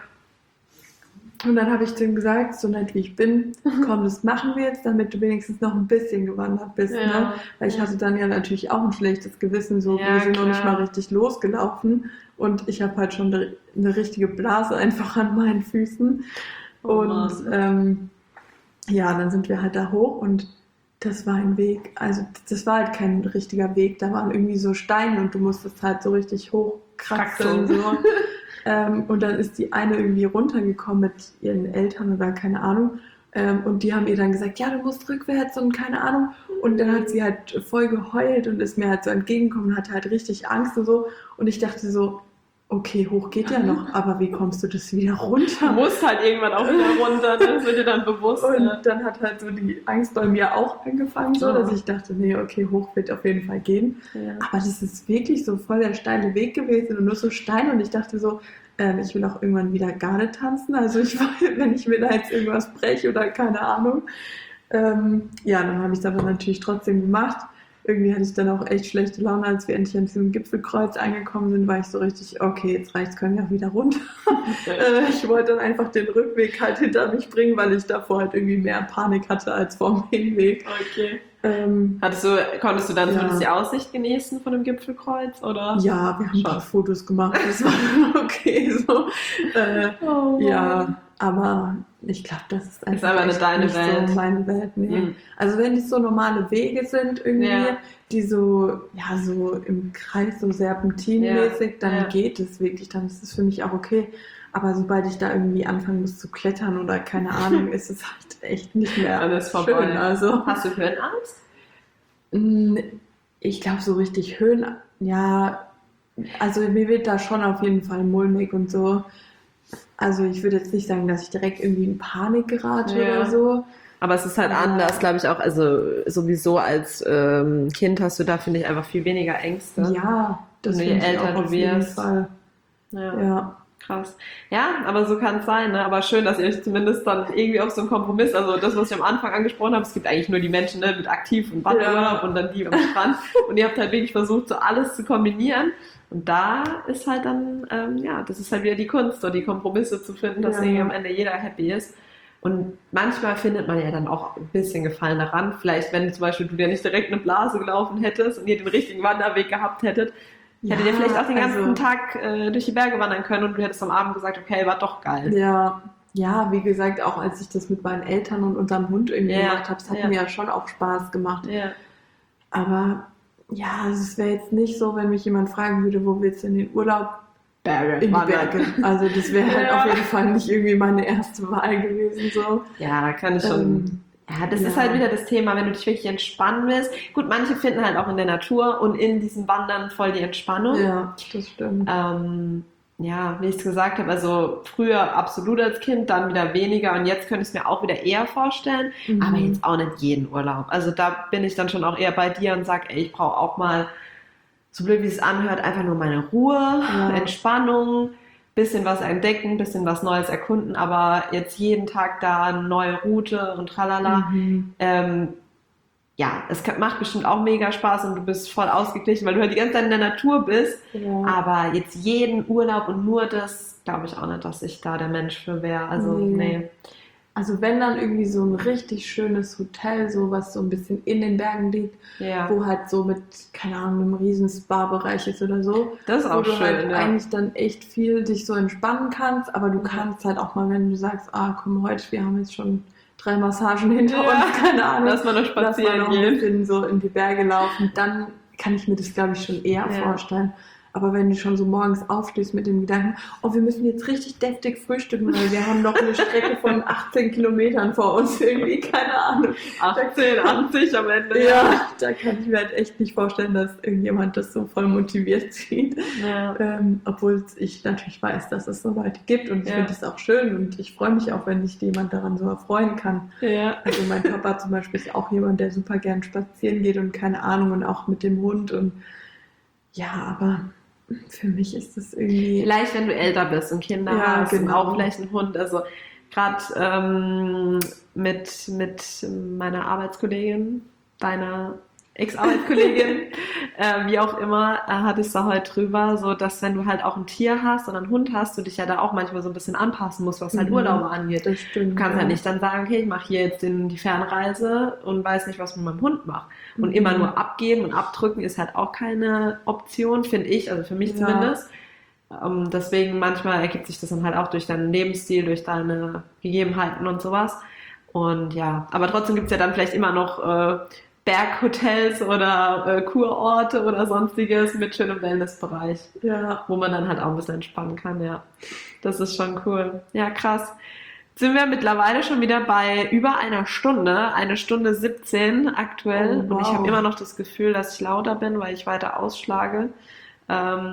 Und dann habe ich zu ihm gesagt, so nett wie ich bin, komm, das machen wir jetzt, damit du wenigstens noch ein bisschen gewandert bist. Ja. Ne? Weil ich Ja. hatte dann ja natürlich auch ein schlechtes Gewissen, so Ja, wir sind noch nicht klar. mal richtig losgelaufen. Und ich habe halt schon eine, eine richtige Blase einfach an meinen Füßen. Oh und Mann. ähm, ja, dann sind wir halt da hoch und das war ein Weg, also das war halt kein richtiger Weg, da waren irgendwie so Steine und du musstest halt so richtig hochkraxeln. Kraxeln. So. ähm, und dann ist die eine irgendwie runtergekommen mit ihren Eltern oder keine Ahnung. Ähm, und die haben ihr dann gesagt, ja, du musst rückwärts und keine Ahnung. Und dann hat sie halt voll geheult und ist mir halt so entgegengekommen und hatte halt richtig Angst und so. Und ich dachte so, okay, hoch geht ja noch, aber wie kommst du das wieder Du runter? musst halt irgendwann auch wieder runter, ne? Das wird dir dann bewusst. Und Ne? dann hat halt so die Angst bei mir auch angefangen, so, Ja. dass ich dachte, nee, okay, hoch wird auf jeden Fall gehen. Ja. Aber das ist wirklich so voll der steile Weg gewesen und nur so Steine. Und ich dachte so, ähm, ich will auch irgendwann wieder Garde tanzen. Also ich weiß, wenn ich mir da jetzt irgendwas breche oder keine Ahnung. Ähm, ja, dann habe ich es aber natürlich trotzdem gemacht. irgendwie hatte ich dann auch echt schlechte Laune, als wir endlich an diesem Gipfelkreuz angekommen sind, war ich so richtig, okay, jetzt reicht's, können wir auch wieder runter. äh, ich wollte dann einfach den Rückweg halt hinter mich bringen, weil ich davor halt irgendwie mehr Panik hatte als vor dem Hinweg. Okay. Ähm, Hattest du, konntest du dann ja. zumindest die Aussicht genießen von dem Gipfelkreuz, oder? Ja, wir haben ein paar Fotos gemacht, das war dann okay so. Äh, Oh, ja, aber ich glaube, das ist einfach, ist einfach nicht deine nicht Welt. so meine Welt. Nee. Mhm. Also wenn es so normale Wege sind irgendwie, Ja. die so, ja, so im Kreis so serpentinmäßig, Ja. dann Ja. geht es wirklich, dann ist es für mich auch okay. Aber sobald ich da irgendwie anfangen muss zu klettern oder keine Ahnung, ist es halt echt nicht mehr Dann ist vorbei. schön. Also, Hast du Höhenangst? Mm, ich glaube, so richtig Höhen, ja, also mir wird da schon auf jeden Fall mulmig und so. Also ich würde jetzt nicht sagen, dass ich direkt irgendwie in Panik gerate Ja. oder so. Aber es ist halt Ja. anders, glaube ich auch. Also sowieso als ähm, Kind hast du da, finde ich, einfach viel weniger Ängste. Ja, das Und je finde ich älter auch du auf jeden wirst. Fall. Ja, Ja. krass. Ja, aber so kann es sein. Ne? Aber schön, dass ihr euch zumindest dann irgendwie auf so einen Kompromiss, also das, was ich am Anfang angesprochen habe, es gibt eigentlich nur die Menschen, ne, mit aktiv und Wanderurlaub Ja. und dann die am Strand. Und ihr habt halt wirklich versucht, so alles zu kombinieren. Und da ist halt dann, ähm, ja, das ist halt wieder die Kunst, so die Kompromisse zu finden, dass Ja. irgendwie am Ende jeder happy ist. Und manchmal findet man ja dann auch ein bisschen Gefallen daran. Vielleicht, wenn zum Beispiel du dir nicht direkt eine Blase gelaufen hättest und ihr den richtigen Wanderweg gehabt hättet, hättet ihr vielleicht auch den ganzen also, Tag äh, durch die Berge wandern können und du hättest am Abend gesagt, okay, war doch geil. Ja, ja, wie gesagt, auch als ich das mit meinen Eltern und unserem Hund irgendwie Ja, gemacht habe, es hat ja. mir ja schon auch Spaß gemacht. Ja, Aber ja, also es wäre jetzt nicht so, wenn mich jemand fragen würde, wo willst du in den Urlaub? Berge, In die wandern. Berge. Also das wäre halt Ja. auf jeden Fall nicht irgendwie meine erste Wahl gewesen. So. Ja, kann ich schon. Ähm, Ja, das ja. ist halt wieder das Thema, wenn du dich wirklich entspannen willst. Gut, manche finden halt auch in der Natur und in diesem Wandern voll die Entspannung. Ja, das stimmt. Ähm, ja, wie ich es gesagt habe, also früher absolut als Kind, dann wieder weniger und jetzt könnte ich es mir auch wieder eher vorstellen, Mhm. aber jetzt auch nicht jeden Urlaub. Also da bin ich dann schon auch eher bei dir und sage, ey, ich brauche auch mal, so blöd wie es anhört, einfach nur meine Ruhe, Ja. Entspannung, bisschen was entdecken, bisschen was Neues erkunden, aber jetzt jeden Tag da eine neue Route und tralala. Mhm. Ähm, ja, es kann, macht bestimmt auch mega Spaß und du bist voll ausgeglichen, weil du halt die ganze Zeit in der Natur bist. Ja. Aber jetzt jeden Urlaub und nur das, glaube ich auch nicht, dass ich da der Mensch für wäre. Also, Nee. nee. Also wenn dann irgendwie so ein richtig schönes Hotel, so was so ein bisschen in den Bergen liegt, Ja, wo halt so mit, keine Ahnung, einem riesen Spa-Bereich ist oder so, das ist wo auch du schön. halt Ja. eigentlich dann echt viel dich so entspannen kannst, aber du Ja. kannst halt auch mal, wenn du sagst, ah komm, heute, wir haben jetzt schon drei Massagen hinter Ja. uns, keine Ahnung, Lass mal noch lass mal spazieren noch ein gehen. bisschen so in die Berge laufen, dann kann ich mir das, glaube ich, schon eher Ja. vorstellen. Aber wenn du schon so morgens aufstehst mit dem Gedanken, oh, wir müssen jetzt richtig deftig frühstücken, weil wir haben noch eine Strecke von achtzehn Kilometern vor uns, irgendwie, keine Ahnung. achtzehn, achtzig am Ende. Ja, da kann ich mir halt echt nicht vorstellen, dass irgendjemand das so voll motiviert sieht. Ja. Ähm, obwohl ich natürlich weiß, dass es so Leute gibt und ich Ja. finde es auch schön und ich freue mich auch, wenn sich jemand daran so erfreuen kann. Ja. Also mein Papa zum Beispiel ist auch jemand, der super gern spazieren geht und keine Ahnung und auch mit dem Hund und ja, aber für mich ist das irgendwie... Vielleicht, wenn du älter bist und Kinder Ja, hast und genau. auch vielleicht einen Hund. Also gerade ähm, mit, mit meiner Arbeitskollegin, deiner Ex-Arbeitskollegin, äh, wie auch immer, äh, hatte ich da heute drüber, so dass wenn du halt auch ein Tier hast und einen Hund hast, du dich ja da auch manchmal so ein bisschen anpassen musst, was halt Mhm. Urlaube angeht. Das stimmt. Du kannst ja. halt nicht dann sagen, okay, ich mache hier jetzt den, die Fernreise und weiß nicht, was ich mit meinem Hund mache. Und Mhm. immer nur abgeben und abdrücken ist halt auch keine Option, finde ich, also für mich Ja. zumindest. Ähm, deswegen manchmal ergibt sich das dann halt auch durch deinen Lebensstil, durch deine Gegebenheiten und sowas. Und ja, aber trotzdem gibt's ja dann vielleicht immer noch äh, Berghotels oder äh, Kurorte oder sonstiges mit schönem Wellnessbereich, Ja, wo man dann halt auch ein bisschen entspannen kann, ja. Das ist schon cool. Ja, krass. Sind wir mittlerweile schon wieder bei über einer Stunde, eine Stunde siebzehn aktuell. Oh, Und ich wow. habe immer noch das Gefühl, dass ich lauter bin, weil ich weiter ausschlage. Ähm,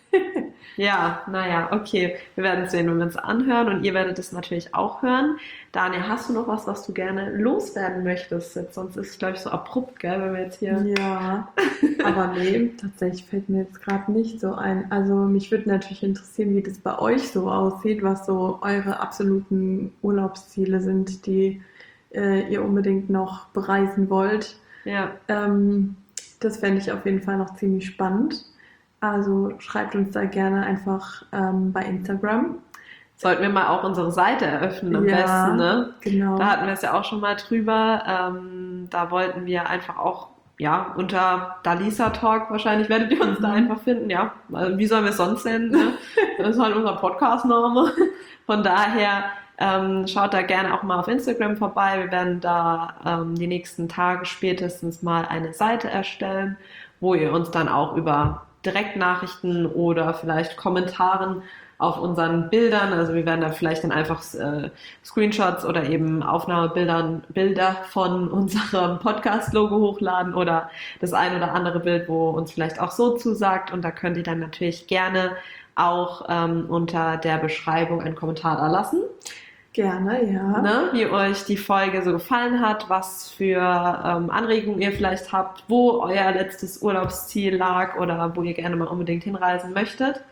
ja, naja, okay. Wir werden sehen, wenn wir uns anhören und ihr werdet es natürlich auch hören. Daniel, hast du noch was, was du gerne loswerden möchtest? Jetzt, sonst ist es, glaube ich, so abrupt, gell, wenn wir jetzt hier... ja, aber nee, tatsächlich fällt mir jetzt gerade nicht so ein. Also mich würde natürlich interessieren, wie das bei euch so aussieht, was so eure absoluten Urlaubsziele sind, die äh, ihr unbedingt noch bereisen wollt. Ja, Ähm, Das fände ich auf jeden Fall noch ziemlich spannend. Also schreibt uns da gerne einfach ähm, bei Instagram. Sollten wir mal auch unsere Seite eröffnen am Ja, besten, ne? Genau. Da hatten wir es ja auch schon mal drüber. Ähm, da wollten wir einfach auch, ja, unter Dalisa Talk wahrscheinlich werdet ihr uns Mhm. da einfach finden, ja. Also, wie sollen wir es sonst nennen, ne? Das ist halt unser Podcast-Name. Von daher ähm, schaut da gerne auch mal auf Instagram vorbei. Wir werden da ähm, die nächsten Tage spätestens mal eine Seite erstellen, wo ihr uns dann auch über Direktnachrichten oder vielleicht Kommentaren auf unseren Bildern, also wir werden da vielleicht dann einfach äh, Screenshots oder eben Aufnahmebilder Bilder von unserem Podcast-Logo hochladen oder das ein oder andere Bild, wo uns vielleicht auch so zusagt, und da könnt ihr dann natürlich gerne auch ähm, unter der Beschreibung einen Kommentar da lassen. Gerne, ja. Ne, wie euch die Folge so gefallen hat, was für ähm, Anregungen ihr vielleicht habt, wo euer letztes Urlaubsziel lag oder wo ihr gerne mal unbedingt hinreisen möchtet.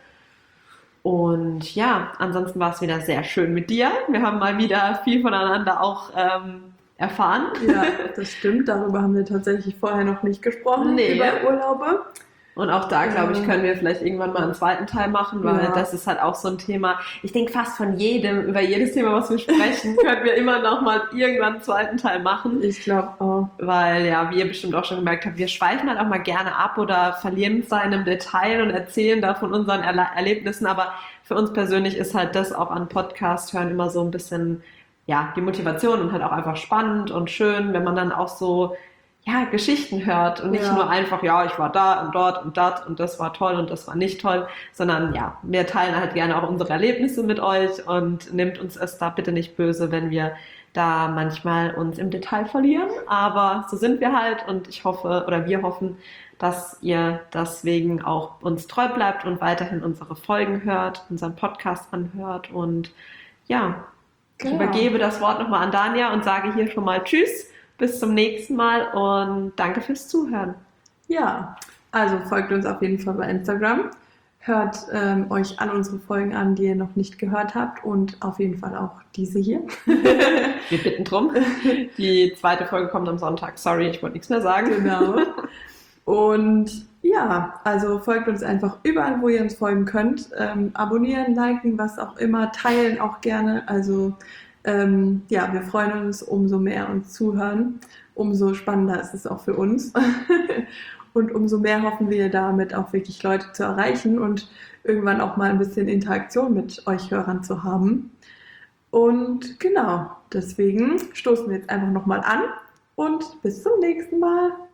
Und ja, ansonsten war es wieder sehr schön mit dir. Wir haben mal wieder viel voneinander auch ähm, erfahren. Ja, das stimmt. Darüber haben wir tatsächlich vorher noch nicht gesprochen, Nee. über Urlaube. Und auch da, glaube ich, Ja. können wir vielleicht irgendwann mal einen zweiten Teil machen, weil Ja. das ist halt auch so ein Thema. Ich denke, fast von jedem, über jedes Thema, was wir sprechen, können wir immer noch mal irgendwann einen zweiten Teil machen. Ich glaube auch. Weil, ja, wie ihr bestimmt auch schon gemerkt habt, wir schweifen halt auch mal gerne ab oder verlieren uns da in einem Detail und erzählen da von unseren Erle- Erlebnissen. Aber für uns persönlich ist halt das auch an Podcast hören immer so ein bisschen, ja, die Motivation und halt auch einfach spannend und schön, wenn man dann auch so, ja, Geschichten hört und nicht Ja. nur einfach, ja, ich war da und dort und dort und das war toll und das war nicht toll, sondern ja, wir teilen halt gerne auch unsere Erlebnisse mit euch und nehmt uns es da bitte nicht böse, wenn wir da manchmal uns im Detail verlieren, aber so sind wir halt, und ich hoffe oder wir hoffen, dass ihr deswegen auch uns treu bleibt und weiterhin unsere Folgen hört, unseren Podcast anhört, und ja, ich Genau. übergebe das Wort nochmal an Dania und sage hier schon mal Tschüss, bis zum nächsten Mal und danke fürs Zuhören. Ja, also folgt uns auf jeden Fall bei Instagram. Hört ähm, euch alle unsere Folgen an, die ihr noch nicht gehört habt, und auf jeden Fall auch diese hier. Wir bitten drum. Die zweite Folge kommt am Sonntag. Sorry, ich wollte nichts mehr sagen. Genau. Und ja, also folgt uns einfach überall, wo ihr uns folgen könnt. Ähm, abonnieren, liken, was auch immer, teilen auch gerne. Also ähm, ja, wir freuen uns, umso mehr uns zuhören, umso spannender ist es auch für uns. Und umso mehr hoffen wir damit auch wirklich Leute zu erreichen und irgendwann auch mal ein bisschen Interaktion mit euch Hörern zu haben. Und genau, deswegen stoßen wir jetzt einfach nochmal an und bis zum nächsten Mal.